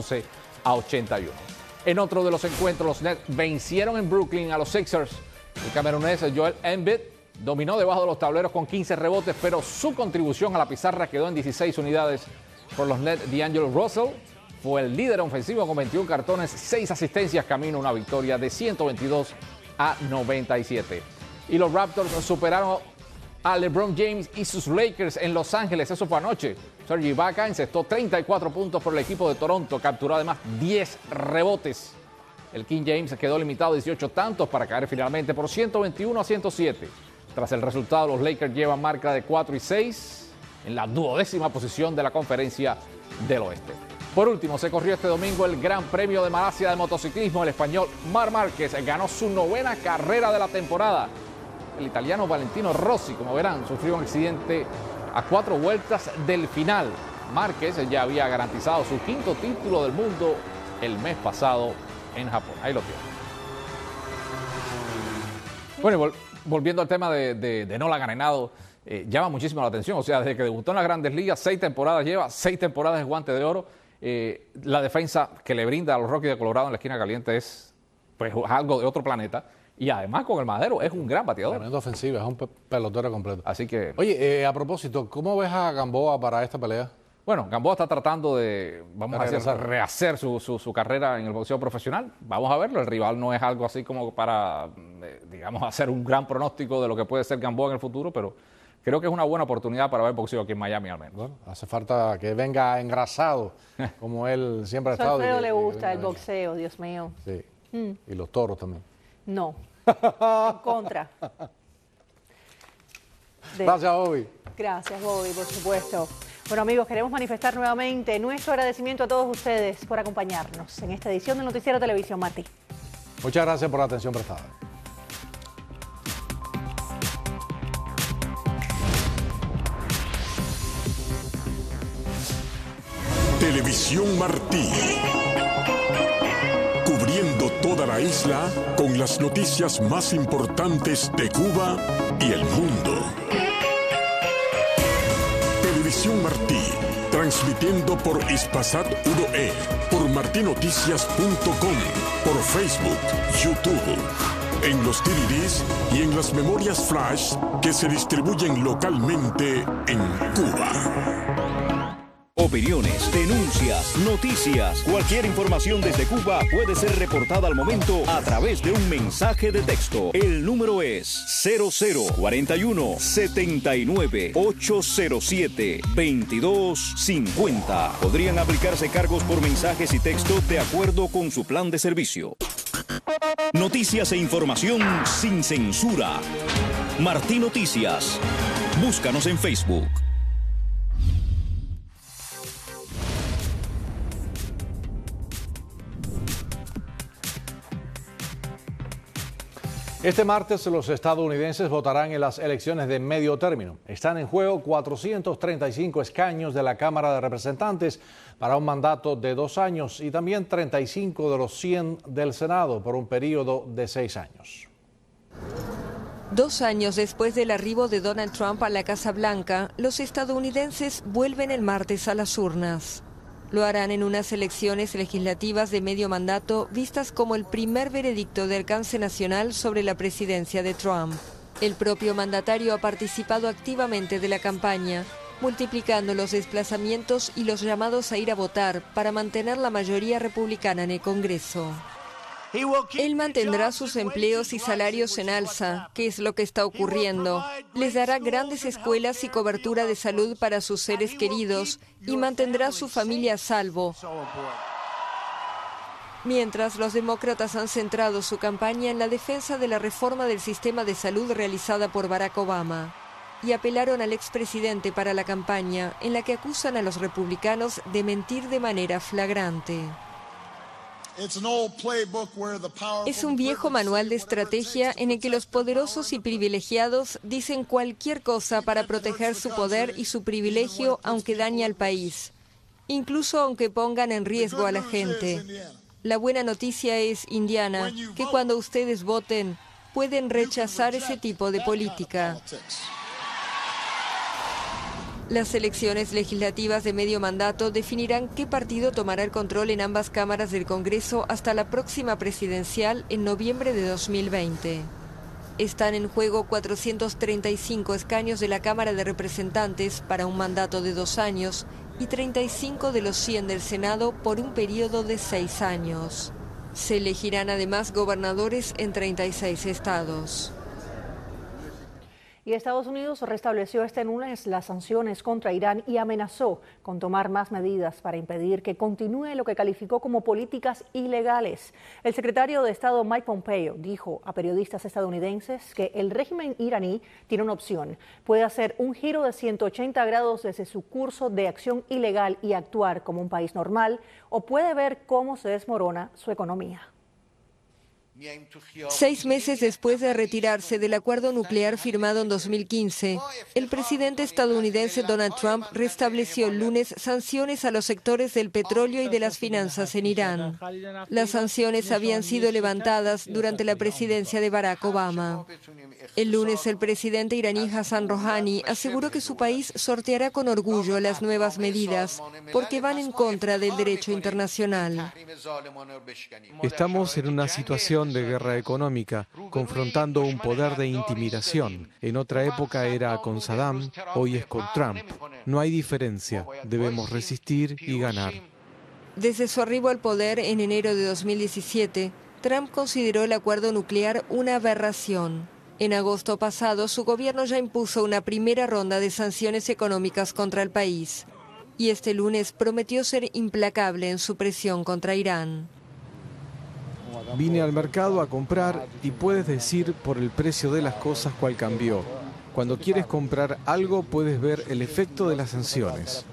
111-81. En otro de los encuentros, los Nets vencieron en Brooklyn a los Sixers. El camerunés Joel Embiid dominó debajo de los tableros con 15 rebotes, pero su contribución a la pizarra quedó en 16 unidades. Por los Nets, D'Angelo Russell fue el líder ofensivo con 21 cartones, 6 asistencias, camino a una victoria de 122-97. Y los Raptors superaron a LeBron James y sus Lakers en Los Ángeles. Eso fue anoche. Serge Ibaka encestó 34 puntos por el equipo de Toronto. Capturó además 10 rebotes. El King James quedó limitado a 18 tantos para caer finalmente por 121-107. Tras el resultado, los Lakers llevan marca de 4-6 en la 12ª posición de la Conferencia del Oeste. Por último, se corrió este domingo el Gran Premio de Malasia de motociclismo. El español Marc Márquez ganó su 9ª carrera de la temporada. El italiano Valentino Rossi, como verán, sufrió un accidente a 4 vueltas del final. Márquez ya había garantizado su 5º título del mundo el mes pasado en Japón. Ahí lo tiene. Bueno, volviendo al tema de Nolan Arenado, llama muchísimo la atención. O sea, desde que debutó en las Grandes Ligas, 6 temporadas lleva, 6 temporadas de Guante de Oro. La defensa que le brinda a los Rockies de Colorado en la esquina caliente es pues algo de otro planeta. Y además con el madero es un gran bateador. Tremenda ofensiva, es un pelotero completo. Así que... Oye, a propósito, ¿cómo ves a Gamboa para esta pelea? Bueno, Gamboa está tratando de, vamos a decir, rehacer su carrera en el boxeo profesional. Vamos a verlo. El rival no es algo así como para, digamos, hacer un gran pronóstico de lo que puede ser Gamboa en el futuro, pero creo que es una buena oportunidad para ver boxeo aquí en Miami al menos. Bueno, hace falta que venga engrasado, como él siempre ha estado. A Alfredo le gusta el boxeo, Dios mío. Sí, y los toros también. No, en contra. Gracias, Bobby. Gracias, Bobby, por supuesto. Bueno, amigos, queremos manifestar nuevamente nuestro agradecimiento a todos ustedes por acompañarnos en esta edición del Noticiero Televisión Martí. Muchas gracias por la atención prestada. Televisión Martí. Cubriendo toda la isla con las noticias más importantes de Cuba y el mundo. Televisión Martí, transmitiendo por Hispasat 1E, por martinoticias.com, por Facebook, YouTube, en los DVDs y en las memorias flash que se distribuyen localmente en Cuba. Opiniones, denuncias, noticias, cualquier información desde Cuba puede ser reportada al momento a través de un mensaje de texto. El número es 0041 79 807 2250. Podrían aplicarse cargos por mensajes y texto de acuerdo con su plan de servicio. Noticias e información sin censura. Martí Noticias. Búscanos en Facebook. Este martes los estadounidenses votarán en las elecciones de medio término. Están en juego 435 escaños de la Cámara de Representantes para un mandato de 2 años y también 35 de los 100 del Senado por un periodo de 6 años. 2 años después del arribo de Donald Trump a la Casa Blanca, los estadounidenses vuelven el martes a las urnas. Lo harán en unas elecciones legislativas de medio mandato vistas como el primer veredicto de alcance nacional sobre la presidencia de Trump. El propio mandatario ha participado activamente de la campaña, multiplicando los desplazamientos y los llamados a ir a votar para mantener la mayoría republicana en el Congreso. Él mantendrá sus empleos y salarios en alza, que es lo que está ocurriendo. Les dará grandes escuelas y cobertura de salud para sus seres queridos y mantendrá su familia a salvo. Mientras, los demócratas han centrado su campaña en la defensa de la reforma del sistema de salud realizada por Barack Obama y apelaron al expresidente para la campaña, en la que acusan a los republicanos de mentir de manera flagrante. Es un viejo manual de estrategia en el que los poderosos y privilegiados dicen cualquier cosa para proteger su poder y su privilegio, aunque dañe al país, incluso aunque pongan en riesgo a la gente. La buena noticia es, Indiana, que cuando ustedes voten, pueden rechazar ese tipo de política. Las elecciones legislativas de medio mandato definirán qué partido tomará el control en ambas cámaras del Congreso hasta la próxima presidencial en noviembre de 2020. Están en juego 435 escaños de la Cámara de Representantes para un mandato de 2 años y 35 de los 100 del Senado por un periodo de 6 años. Se elegirán además gobernadores en 36 estados. Y Estados Unidos restableció este lunes las sanciones contra Irán y amenazó con tomar más medidas para impedir que continúe lo que calificó como políticas ilegales. El secretario de Estado Mike Pompeo dijo a periodistas estadounidenses que el régimen iraní tiene una opción. Puede hacer un giro de 180 grados desde su curso de acción ilegal y actuar como un país normal, o puede ver cómo se desmorona su economía. 6 meses después de retirarse del acuerdo nuclear firmado en 2015, el presidente estadounidense Donald Trump restableció el lunes sanciones a los sectores del petróleo y de las finanzas en Irán. Las sanciones habían sido levantadas durante la presidencia de Barack Obama. El lunes, el presidente iraní Hassan Rouhani aseguró que su país sorteará con orgullo las nuevas medidas porque van en contra del derecho internacional. Estamos en una situación de guerra económica, confrontando un poder de intimidación. En otra época era con Saddam, hoy es con Trump. No hay diferencia, debemos resistir y ganar. Desde su arribo al poder en enero de 2017, Trump consideró el acuerdo nuclear una aberración. En agosto pasado, su gobierno ya impuso una primera ronda de sanciones económicas contra el país. Y este lunes prometió ser implacable en su presión contra Irán. Vine al mercado a comprar y puedes decir por el precio de las cosas cuál cambió. Cuando quieres comprar algo puedes ver el efecto de las sanciones.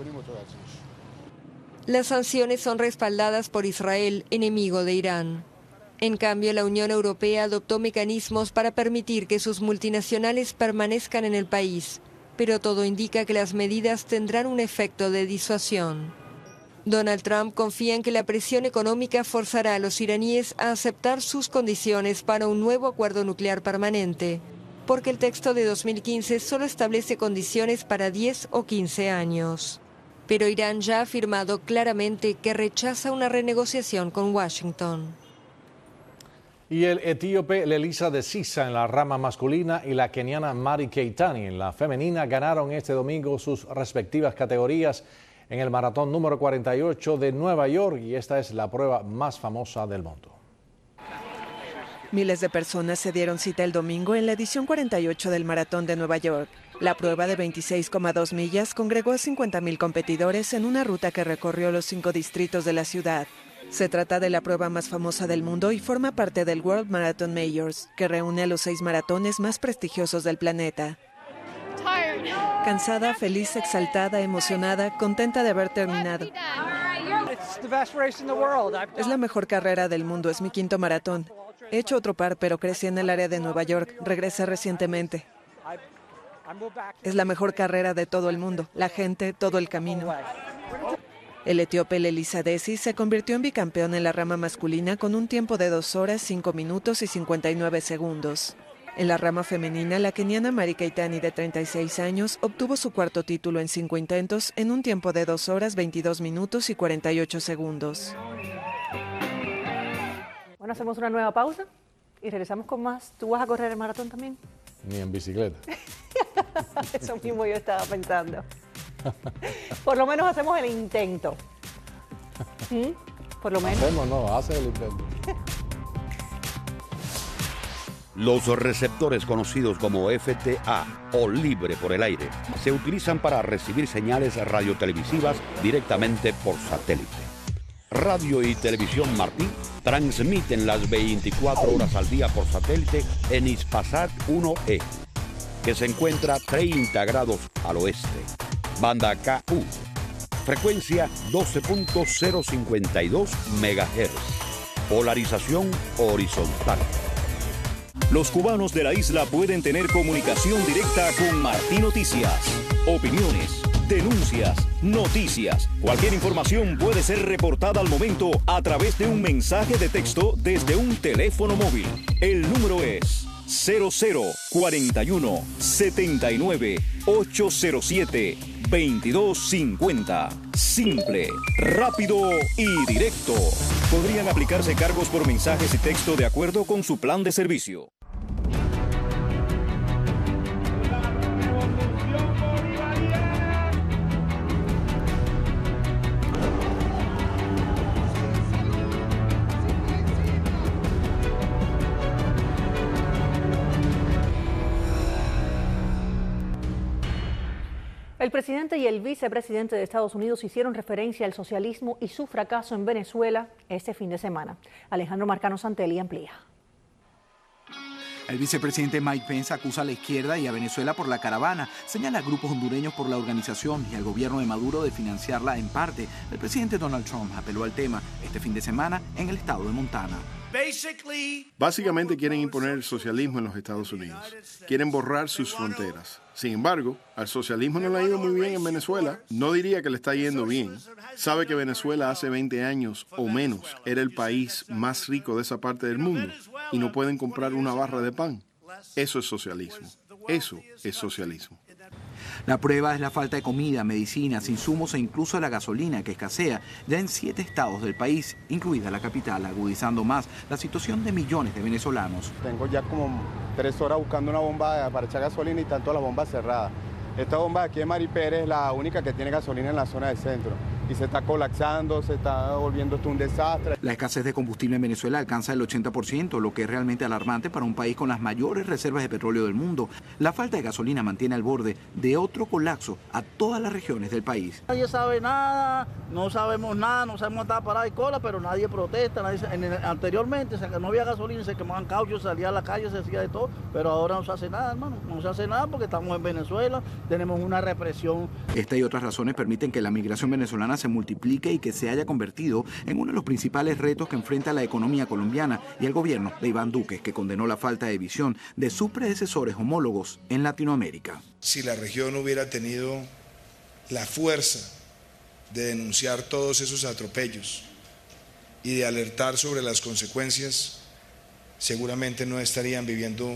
Las sanciones son respaldadas por Israel, enemigo de Irán. En cambio, la Unión Europea adoptó mecanismos para permitir que sus multinacionales permanezcan en el país, pero todo indica que las medidas tendrán un efecto de disuasión. Donald Trump confía en que la presión económica forzará a los iraníes a aceptar sus condiciones para un nuevo acuerdo nuclear permanente, porque el texto de 2015 solo establece condiciones para 10 o 15 años. Pero Irán ya ha afirmado claramente que rechaza una renegociación con Washington. Y el etíope Lelisa de Sisa en la rama masculina y la keniana Mary Keitany en la femenina ganaron este domingo sus respectivas categorías en el maratón número 48 de Nueva York, y esta es la prueba más famosa del mundo. Miles de personas se dieron cita el domingo en la edición 48 del Maratón de Nueva York. La prueba de 26,2 millas congregó a 50,000 competidores en una ruta que recorrió los 5 distritos de la ciudad. Se trata de la prueba más famosa del mundo y forma parte del World Marathon Majors, que reúne a los 6 maratones más prestigiosos del planeta. Cansada, feliz, exaltada, emocionada, contenta de haber terminado. Es la mejor carrera del mundo, es mi 5º maratón. He hecho otro par, pero crecí en el área de Nueva York. Regresé recientemente. Es la mejor carrera de todo el mundo, la gente, todo el camino. El etíope Lelisa Desi se convirtió en bicampeón en la rama masculina con un tiempo de 2 horas, 5 minutos y 59 segundos. En la rama femenina, la keniana Mary Keitany, de 36 años, obtuvo su 4º título en 5 intentos en un tiempo de 2 horas, 22 minutos y 48 segundos. Bueno, hacemos una nueva pausa y regresamos con más. ¿Tú vas a correr el maratón también? Ni en bicicleta. Eso mismo yo estaba pensando. Por lo menos hacemos el intento. Por lo menos. Hacemos, no, hace el intento. Los receptores conocidos como FTA o libre por el aire se utilizan para recibir señales radiotelevisivas directamente por satélite. Radio y Televisión Martí transmiten las 24 horas al día por satélite en Hispasat 1E, que se encuentra 30 grados al oeste. Banda KU, frecuencia 12.052 MHz, polarización horizontal. Los cubanos de la isla pueden tener comunicación directa con Martí Noticias. Opiniones, denuncias, noticias. Cualquier información puede ser reportada al momento a través de un mensaje de texto desde un teléfono móvil. El número es 0041 79 807 2250. Simple, rápido y directo. Podrían aplicarse cargos por mensajes y texto de acuerdo con su plan de servicio. El presidente y el vicepresidente de Estados Unidos hicieron referencia al socialismo y su fracaso en Venezuela este fin de semana. Alejandro Marcano Santelli amplía. El vicepresidente Mike Pence acusa a la izquierda y a Venezuela por la caravana, señala a grupos hondureños por la organización y al gobierno de Maduro de financiarla en parte. El presidente Donald Trump apeló al tema este fin de semana en el estado de Montana. Básicamente quieren imponer el socialismo en los Estados Unidos. Quieren borrar sus fronteras. Sin embargo, al socialismo no le ha ido muy bien en Venezuela. No diría que le está yendo bien. Sabe que Venezuela hace 20 años o menos era el país más rico de esa parte del mundo y no pueden comprar una barra de pan. Eso es socialismo. Eso es socialismo. La prueba es la falta de comida, medicinas, insumos e incluso la gasolina que escasea ya en 7 estados del país, incluida la capital, agudizando más la situación de millones de venezolanos. Tengo ya como 3 horas buscando una bomba para echar gasolina y están todas las bombas cerradas. Esta bomba aquí en Mari Pérez es la única que tiene gasolina en la zona del centro. Y se está colapsando, se está volviendo esto un desastre. La escasez de combustible en Venezuela alcanza el 80%, lo que es realmente alarmante para un país con las mayores reservas de petróleo del mundo. La falta de gasolina mantiene al borde de otro colapso a todas las regiones del país. Nadie sabe nada, no sabemos nada, no sabemos estar parados y cola, pero nadie protesta. Anteriormente no había gasolina, se quemaban cauchos, salía a la calle, se hacía de todo, pero ahora no se hace nada, hermano. No se hace nada porque estamos en Venezuela, tenemos una represión. Esta y otras razones permiten que la migración venezolana se multiplique y que se haya convertido en uno de los principales retos que enfrenta la economía colombiana y el gobierno de Iván Duque, que condenó la falta de visión de sus predecesores homólogos en Latinoamérica. Si la región hubiera tenido la fuerza de denunciar todos esos atropellos y de alertar sobre las consecuencias, seguramente no estarían viviendo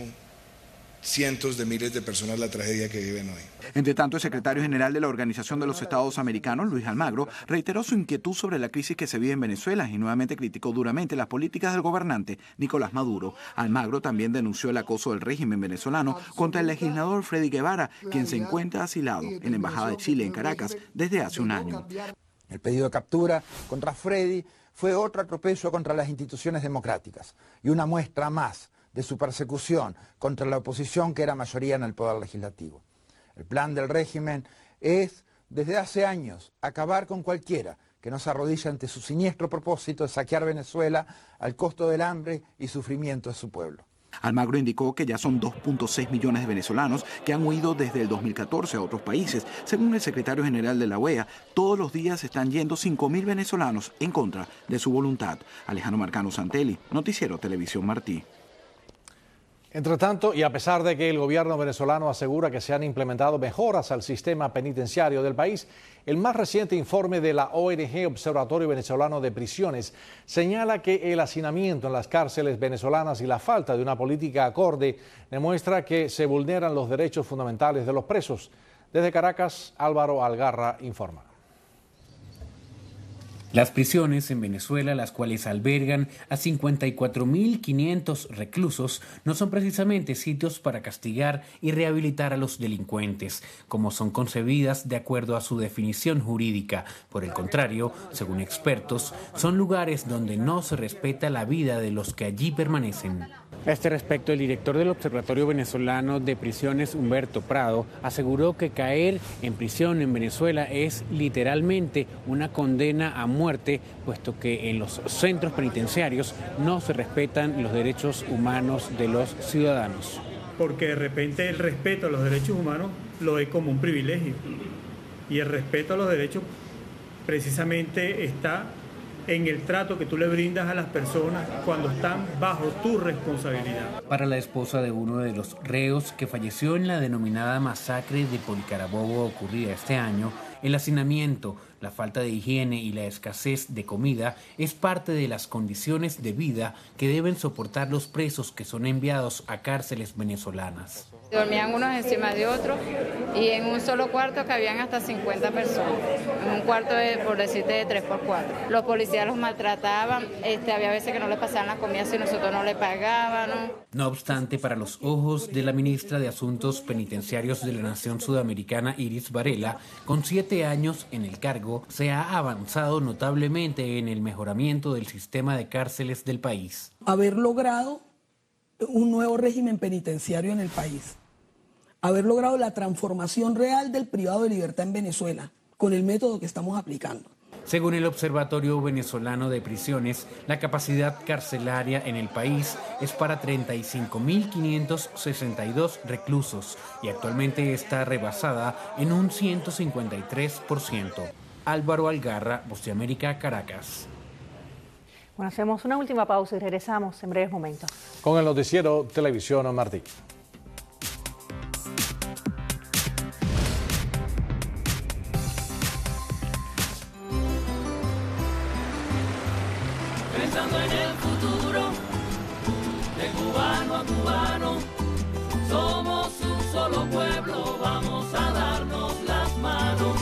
cientos de miles de personas la tragedia que viven hoy. Entre tanto, el secretario general de la Organización de los Estados Americanos, Luis Almagro, reiteró su inquietud sobre la crisis que se vive en Venezuela y nuevamente criticó duramente las políticas del gobernante Nicolás Maduro. Almagro también denunció el acoso del régimen venezolano contra el legislador Freddy Guevara, quien se encuentra asilado en la Embajada de Chile en Caracas desde hace un año. El pedido de captura contra Freddy fue otro atropello contra las instituciones democráticas y una muestra más de su persecución contra la oposición que era mayoría en el poder legislativo. El plan del régimen es, desde hace años, acabar con cualquiera que no se arrodille ante su siniestro propósito de saquear Venezuela al costo del hambre y sufrimiento de su pueblo. Almagro indicó que ya son 2.6 millones de venezolanos que han huido desde el 2014 a otros países. Según el secretario general de la OEA, todos los días están yendo 5.000 venezolanos en contra de su voluntad. Alejandro Marcano Santelli, Noticiero Televisión Martí. Entre tanto, y a pesar de que el gobierno venezolano asegura que se han implementado mejoras al sistema penitenciario del país, el más reciente informe de la ONG Observatorio Venezolano de Prisiones señala que el hacinamiento en las cárceles venezolanas y la falta de una política acorde demuestra que se vulneran los derechos fundamentales de los presos. Desde Caracas, Álvaro Algarra informa. Las prisiones en Venezuela, las cuales albergan a 54.500 reclusos, no son precisamente sitios para castigar y rehabilitar a los delincuentes, como son concebidas de acuerdo a su definición jurídica. Por el contrario, según expertos, son lugares donde no se respeta la vida de los que allí permanecen. A este respecto, el director del Observatorio Venezolano de Prisiones, Humberto Prado, aseguró que caer en prisión en Venezuela es literalmente una condena a muerte, puesto que en los centros penitenciarios no se respetan los derechos humanos de los ciudadanos. Porque de repente el respeto a los derechos humanos lo ve como un privilegio. Y el respeto a los derechos precisamente está en el trato que tú le brindas a las personas cuando están bajo tu responsabilidad. Para la esposa de uno de los reos que falleció en la denominada masacre de Policarabobo ocurrida este año, el hacinamiento, la falta de higiene y la escasez de comida es parte de las condiciones de vida que deben soportar los presos que son enviados a cárceles venezolanas. Dormían unos encima de otros y en un solo cuarto cabían hasta 50 personas, en un cuarto por decirte de 3x4. Los policías los maltrataban, había veces que no les pasaban la comida si nosotros no les pagábamos. No obstante, para los ojos de la ministra de Asuntos Penitenciarios de la Nación Sudamericana, Iris Varela, con 7 años en el cargo, se ha avanzado notablemente en el mejoramiento del sistema de cárceles del país. Haber logrado un nuevo régimen penitenciario en el país haber logrado la transformación real del privado de libertad en Venezuela con el método que estamos aplicando. Según el Observatorio Venezolano de Prisiones, la capacidad carcelaria en el país es para 35.562 reclusos y actualmente está rebasada en un 153%. Álvaro Algarra, Voz de América, Caracas. Bueno, hacemos una última pausa y regresamos en breves momentos. Con el noticiero Televisión Martí. Pensando en el futuro, de cubano a cubano, somos un solo pueblo, vamos a darnos las manos.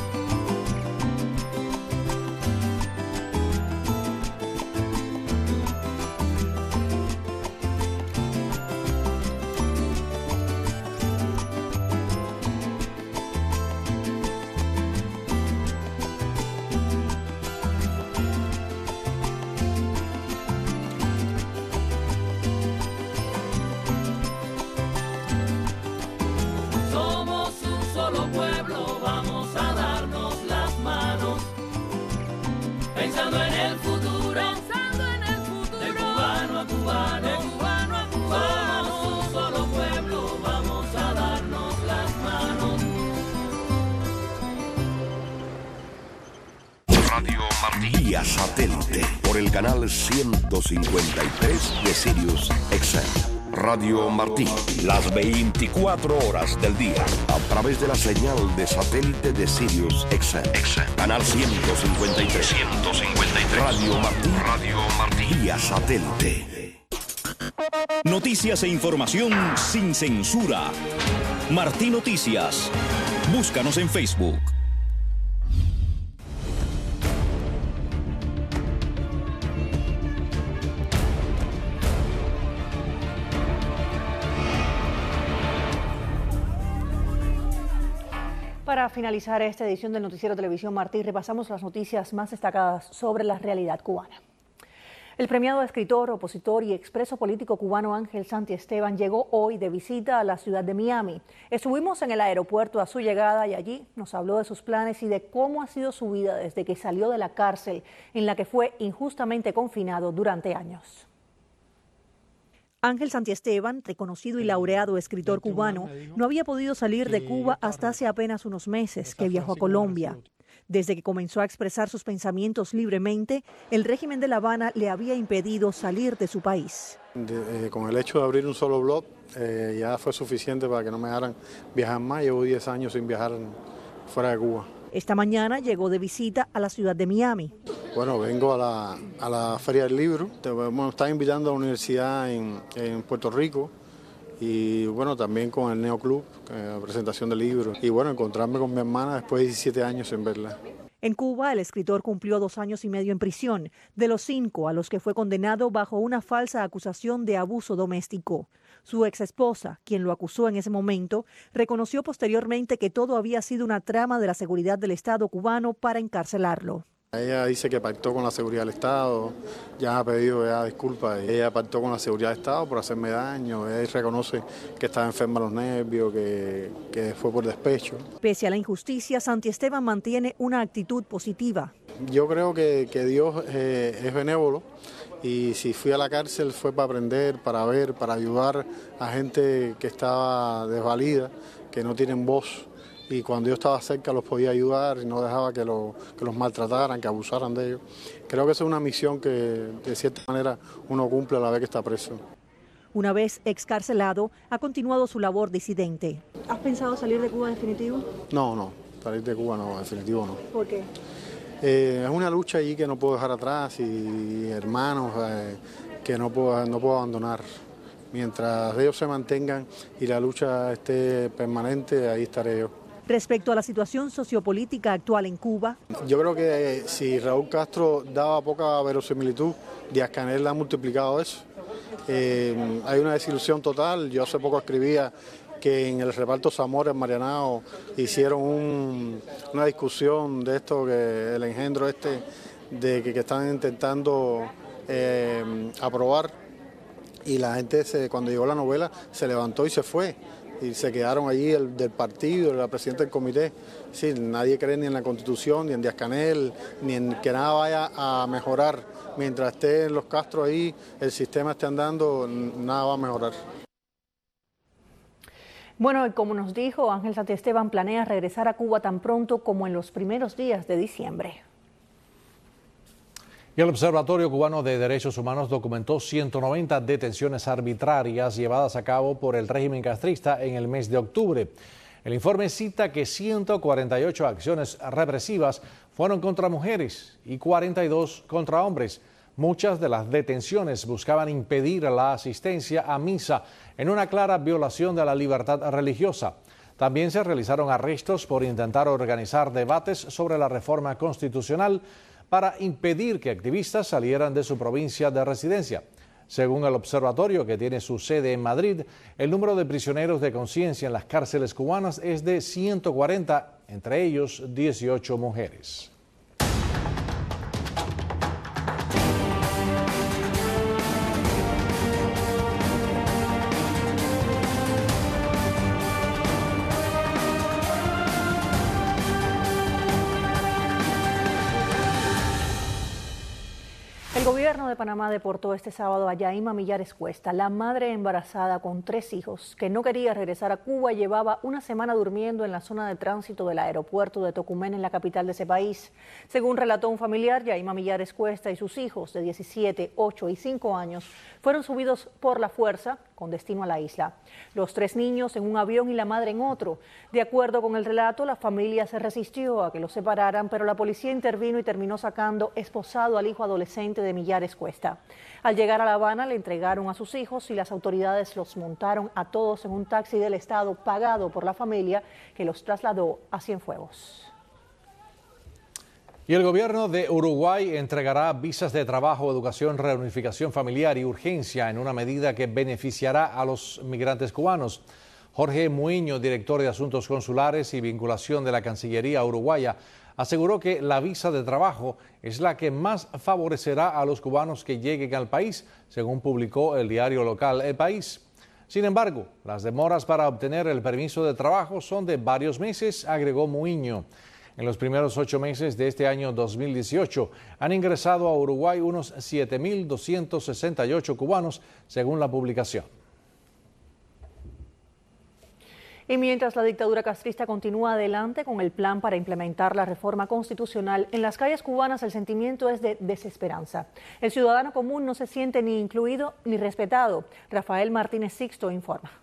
Pensando en el futuro, de cubano a cubano, somos un solo pueblo, vamos a darnos las manos. Radio Martí. Vía satélite por el canal 153 de Sirius XM. Radio Martí, las 24 horas del día, a través de la señal de satélite de Sirius XM. Canal 153. Radio Martí. Vía satélite. Noticias e información sin censura. Martí Noticias. Búscanos en Facebook. Para finalizar esta edición del Noticiero Televisión Martí, repasamos las noticias más destacadas sobre la realidad cubana. El premiado escritor, opositor y expreso político cubano Ángel Santi Esteban llegó hoy de visita a la ciudad de Miami. Estuvimos en el aeropuerto a su llegada y allí nos habló de sus planes y de cómo ha sido su vida desde que salió de la cárcel en la que fue injustamente confinado durante años. Ángel Santi Esteban, reconocido y laureado escritor cubano, no había podido salir de Cuba hasta hace apenas unos meses que viajó a Colombia. Desde que comenzó a expresar sus pensamientos libremente, el régimen de La Habana le había impedido salir de su país. Con el hecho de abrir un solo blog, ya fue suficiente para que no me dejaran viajar más. Llevo 10 años sin viajar fuera de Cuba. Esta mañana llegó de visita a la ciudad de Miami. Bueno, vengo a la Feria del Libro. Me están invitando a la universidad en Puerto Rico y bueno, también con el Neo Club, presentación de libros. Y bueno, encontrarme con mi hermana después de 17 años sin verla. En Cuba, el escritor cumplió 2 años y medio en prisión, de los 5 a los que fue condenado bajo una falsa acusación de abuso doméstico. Su ex esposa, quien lo acusó en ese momento, reconoció posteriormente que todo había sido una trama de la seguridad del Estado cubano para encarcelarlo. Ella dice que pactó con la seguridad del Estado, ya ha pedido disculpas. Ella pactó con la seguridad del Estado por hacerme daño. Ella reconoce que estaba enferma de los nervios, que fue por despecho. Pese a la injusticia, Santi Esteban mantiene una actitud positiva. Yo creo que Dios es benévolo y si fui a la cárcel fue para aprender, para ver, para ayudar a gente que estaba desvalida, que no tienen voz. Y cuando yo estaba cerca los podía ayudar y no dejaba que los maltrataran, que abusaran de ellos. Creo que esa es una misión que de cierta manera uno cumple a la vez que está preso. Una vez excarcelado, ha continuado su labor disidente. ¿Has pensado salir de Cuba definitivo? No, salir de Cuba no, definitivo no. ¿Por qué? Es una lucha allí que no puedo dejar atrás y hermanos que no puedo abandonar. Mientras ellos se mantengan y la lucha esté permanente, ahí estaré yo. Respecto a la situación sociopolítica actual en Cuba. Yo creo que si Raúl Castro daba poca verosimilitud, Díaz-Canel ha multiplicado eso. Hay una desilusión total. Yo hace poco escribía que en el reparto Zamora en Marianao hicieron una discusión de esto, que el engendro de que están intentando aprobar, y la gente cuando llegó la novela se levantó y se fue. y se quedaron allí del partido, la presidenta del comité. Sí, nadie cree ni en la Constitución, ni en Díaz-Canel, ni en que nada vaya a mejorar. Mientras estén los Castro ahí, el sistema esté andando, nada va a mejorar. Bueno, y como nos dijo, Ángel Santiesteban planea regresar a Cuba tan pronto como en los primeros días de diciembre. Y el Observatorio Cubano de Derechos Humanos documentó 190 detenciones arbitrarias llevadas a cabo por el régimen castrista en el mes de octubre. El informe cita que 148 acciones represivas fueron contra mujeres y 42 contra hombres. Muchas de las detenciones buscaban impedir la asistencia a misa en una clara violación de la libertad religiosa. También se realizaron arrestos por intentar organizar debates sobre la reforma constitucional para impedir que activistas salieran de su provincia de residencia. Según el observatorio, que tiene su sede en Madrid, el número de prisioneros de conciencia en las cárceles cubanas es de 140, entre ellos 18 mujeres. El gobierno de Panamá deportó este sábado a Yaima Millares Cuesta, la madre embarazada con 3 hijos, que no quería regresar a Cuba y llevaba una semana durmiendo en la zona de tránsito del aeropuerto de Tocumen, en la capital de ese país. Según relató un familiar, Yaima Millares Cuesta y sus hijos de 17, 8 y 5 años fueron subidos por la fuerza con destino a la isla. Los 3 niños en un avión y la madre en otro. De acuerdo con el relato, la familia se resistió a que los separaran, pero la policía intervino y terminó sacando esposado al hijo adolescente de Millares Cuesta. Al llegar a La Habana le entregaron a sus hijos y las autoridades los montaron a todos en un taxi del Estado pagado por la familia, que los trasladó a Cienfuegos. Y el gobierno de Uruguay entregará visas de trabajo, educación, reunificación familiar y urgencia en una medida que beneficiará a los migrantes cubanos. Jorge Muiño, director de Asuntos Consulares y Vinculación de la Cancillería uruguaya, aseguró que la visa de trabajo es la que más favorecerá a los cubanos que lleguen al país, según publicó el diario local El País. Sin embargo, las demoras para obtener el permiso de trabajo son de varios meses, agregó Muiño. En los primeros 8 meses de este año 2018 han ingresado a Uruguay unos 7.268 cubanos, según la publicación. Y mientras la dictadura castrista continúa adelante con el plan para implementar la reforma constitucional, en las calles cubanas el sentimiento es de desesperanza. El ciudadano común no se siente ni incluido ni respetado. Rafael Martínez Sixto informa.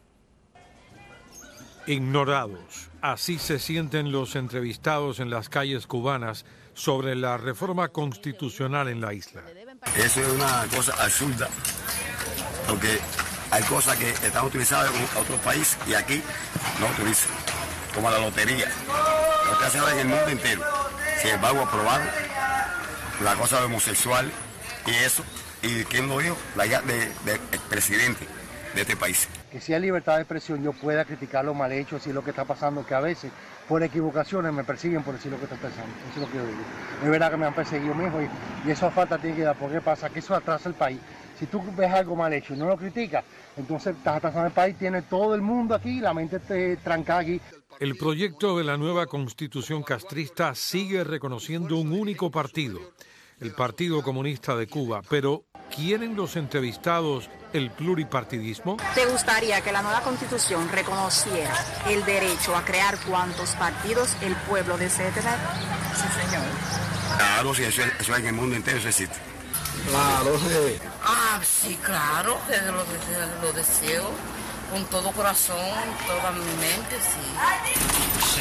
Ignorados, así se sienten los entrevistados en las calles cubanas sobre la reforma constitucional en la isla. Eso es una cosa absurda, porque hay cosas que están utilizadas en otros países y aquí no utilizan, como la lotería. Lo que hacen ahora en el mundo entero. Sin embargo, aprobado la cosa de homosexual y eso, y quién lo dijo, la hija del presidente de este país. Que si hay libertad de expresión, yo pueda criticar lo mal hecho, decir lo que está pasando, que a veces por equivocaciones me persiguen por decir lo que está pasando. Eso es lo que yo digo. Es verdad que me han perseguido, mijo, y eso falta tiene que dar. ¿Por qué pasa? Que eso atrasa el país. Si tú ves algo mal hecho y no lo criticas, entonces estás atrasando el país, tiene todo el mundo aquí, la mente te tranca aquí. El proyecto de la nueva constitución castrista sigue reconociendo un único partido, el Partido Comunista de Cuba, pero ¿quieren los entrevistados el pluripartidismo? ¿Te gustaría que la nueva constitución reconociera el derecho a crear cuantos partidos el pueblo desee tener? Sí, señor. Claro, sí, eso en el mundo entero eso existe. Claro, sí. Ah, sí, claro, lo deseo con todo corazón, toda mi mente, sí.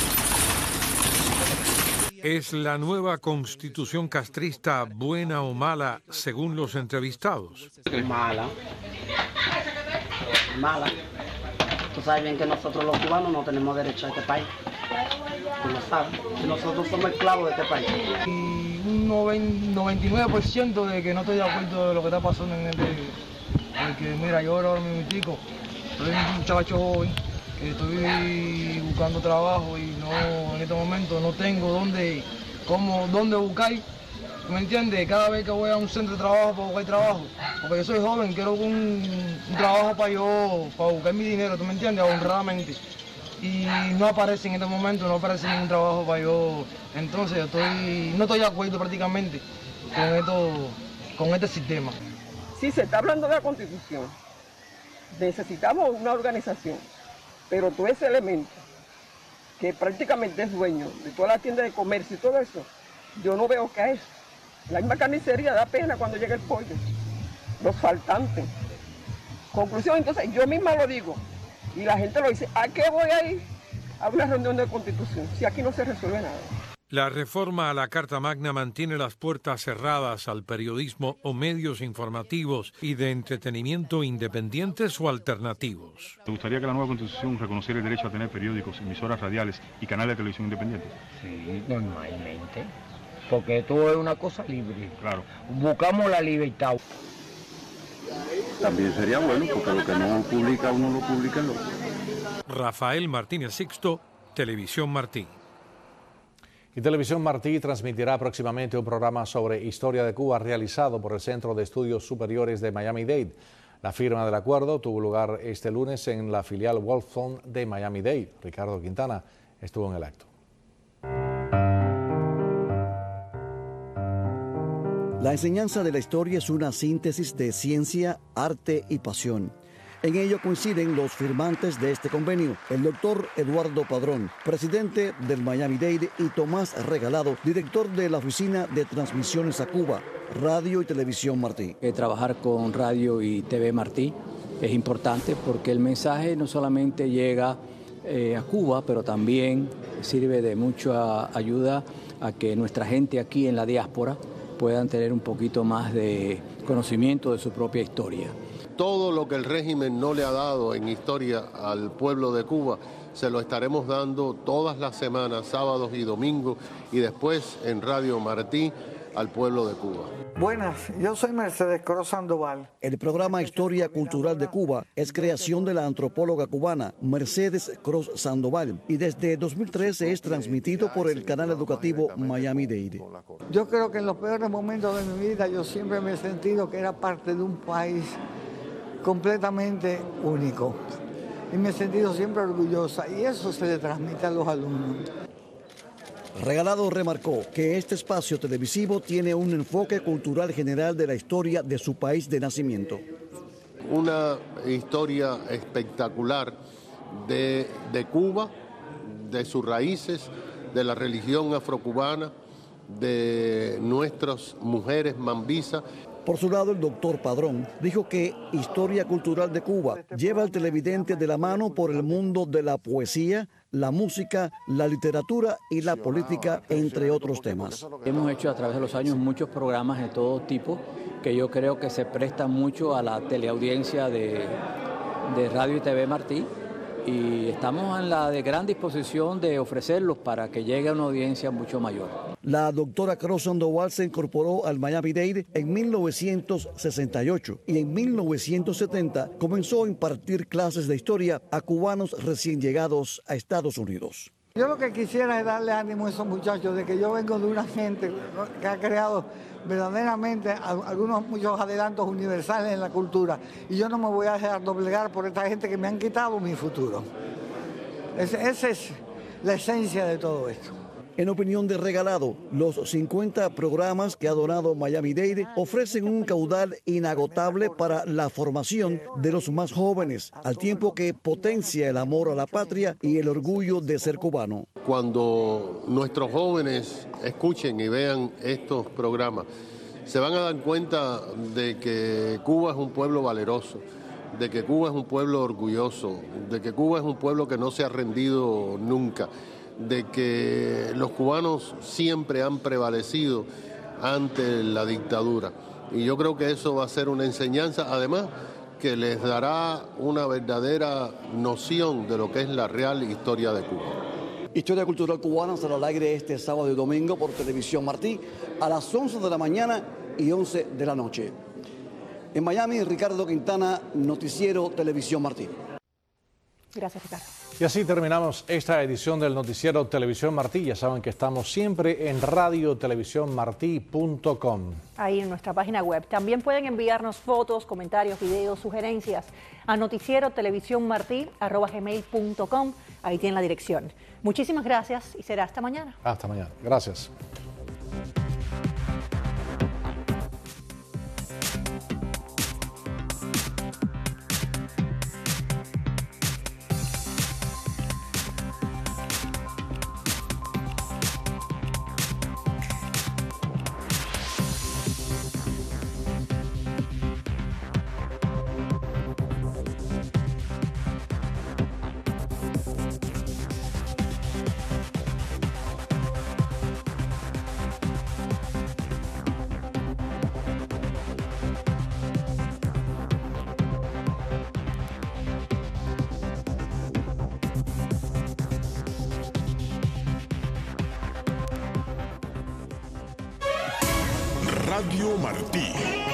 ¿Es la nueva constitución castrista buena o mala según los entrevistados? Mala. Mala. Tú sabes bien que nosotros los cubanos no tenemos derecho a este país. Tú lo sabes. Nosotros somos esclavos de este país. Y un 99% de que no estoy de acuerdo de lo que está pasando en el medio. Porque mira, yo ahora mismo soy un muchacho joven, que estoy buscando trabajo y no en este momento no tengo dónde buscar ¿Me entiendes? Cada vez que voy a un centro de trabajo para buscar trabajo, porque yo soy joven, quiero un trabajo para buscar mi dinero, ¿tú me entiendes? Honradamente. Y no aparece en este momento, no aparece ningún trabajo para yo. Entonces no estoy de acuerdo prácticamente con este sistema. Si se está hablando de la Constitución, necesitamos una organización, pero todo ese elemento que prácticamente es dueño de toda la tienda de comercio y todo eso, yo no veo que es. La misma carnicería da pena cuando llega el pollo, los faltantes. Conclusión, entonces yo misma lo digo, y la gente lo dice, ¿a qué voy a ir a una reunión de Constitución si aquí no se resuelve nada? La reforma a la Carta Magna mantiene las puertas cerradas al periodismo o medios informativos y de entretenimiento independientes o alternativos. ¿Te gustaría que la nueva Constitución reconociera el derecho a tener periódicos, emisoras radiales y canales de televisión independientes? Sí, normalmente. Porque todo es una cosa libre. Claro. Buscamos la libertad. También sería bueno, porque lo que no publica uno lo publica el otro. Rafael Martínez Sixto, Televisión Martí. Y Televisión Martí transmitirá próximamente un programa sobre historia de Cuba realizado por el Centro de Estudios Superiores de Miami-Dade. La firma del acuerdo tuvo lugar este lunes en la filial Wolfson de Miami-Dade. Ricardo Quintana estuvo en el acto. La enseñanza de la historia es una síntesis de ciencia, arte y pasión. En ello coinciden los firmantes de este convenio, el doctor Eduardo Padrón, presidente del Miami-Dade, y Tomás Regalado, director de la Oficina de Transmisiones a Cuba, Radio y Televisión Martí. Trabajar con Radio y TV Martí es importante porque el mensaje no solamente llega a Cuba, pero también sirve de mucha ayuda a que nuestra gente aquí en la diáspora puedan tener un poquito más de conocimiento de su propia historia. Todo lo que el régimen no le ha dado en historia al pueblo de Cuba, se lo estaremos dando todas las semanas, sábados y domingos, y después en Radio Martí al pueblo de Cuba. Buenas, yo soy Mercedes Cruz Sandoval. El programa Historia Cultural de Cuba es creación de la antropóloga cubana Mercedes Cruz Sandoval y desde 2013 es transmitido por el canal educativo Miami-Dade. Yo creo que en los peores momentos de mi vida yo siempre me he sentido que era parte de un país completamente único y me he sentido siempre orgullosa y eso se le transmite a los alumnos. Regalado remarcó que este espacio televisivo tiene un enfoque cultural general de la historia de su país de nacimiento. Una historia espectacular de Cuba, de sus raíces, de la religión afrocubana, de nuestras mujeres mambisas. Por su lado, el doctor Padrón dijo que Historia Cultural de Cuba lleva al televidente de la mano por el mundo de la poesía, la música, la literatura y la política, entre otros temas. Hemos hecho a través de los años muchos programas de todo tipo que yo creo que se prestan mucho a la teleaudiencia de Radio y TV Martí y estamos en la de gran disposición de ofrecerlos para que llegue a una audiencia mucho mayor. La doctora Cruz Sandoval se incorporó al Miami-Dade en 1968 y en 1970 comenzó a impartir clases de historia a cubanos recién llegados a Estados Unidos. Yo lo que quisiera es darle ánimo a esos muchachos de que yo vengo de una gente que ha creado verdaderamente muchos adelantos universales en la cultura y yo no me voy a dejar doblegar por esta gente que me han quitado mi futuro. Esa es la esencia de todo esto. En opinión de Regalado, los 50 programas que ha donado Miami-Dade ofrecen un caudal inagotable para la formación de los más jóvenes, al tiempo que potencia el amor a la patria y el orgullo de ser cubano. Cuando nuestros jóvenes escuchen y vean estos programas, se van a dar cuenta de que Cuba es un pueblo valeroso, de que Cuba es un pueblo orgulloso, de que Cuba es un pueblo que no se ha rendido nunca, de que los cubanos siempre han prevalecido ante la dictadura. Y yo creo que eso va a ser una enseñanza, además, que les dará una verdadera noción de lo que es la real historia de Cuba. Historia Cultural Cubana será al aire este sábado y domingo por Televisión Martí a las 11 de la mañana y 11 de la noche. En Miami, Ricardo Quintana, Noticiero Televisión Martí. Gracias, Ricardo. Y así terminamos esta edición del noticiero Televisión Martí. Ya saben que estamos siempre en radiotelevisiónmartí.com. Ahí en nuestra página web. También pueden enviarnos fotos, comentarios, videos, sugerencias a noticierotelevisiónmartí@gmail.com. Ahí tienen la dirección. Muchísimas gracias y será hasta mañana. Hasta mañana. Gracias. Radio Martí.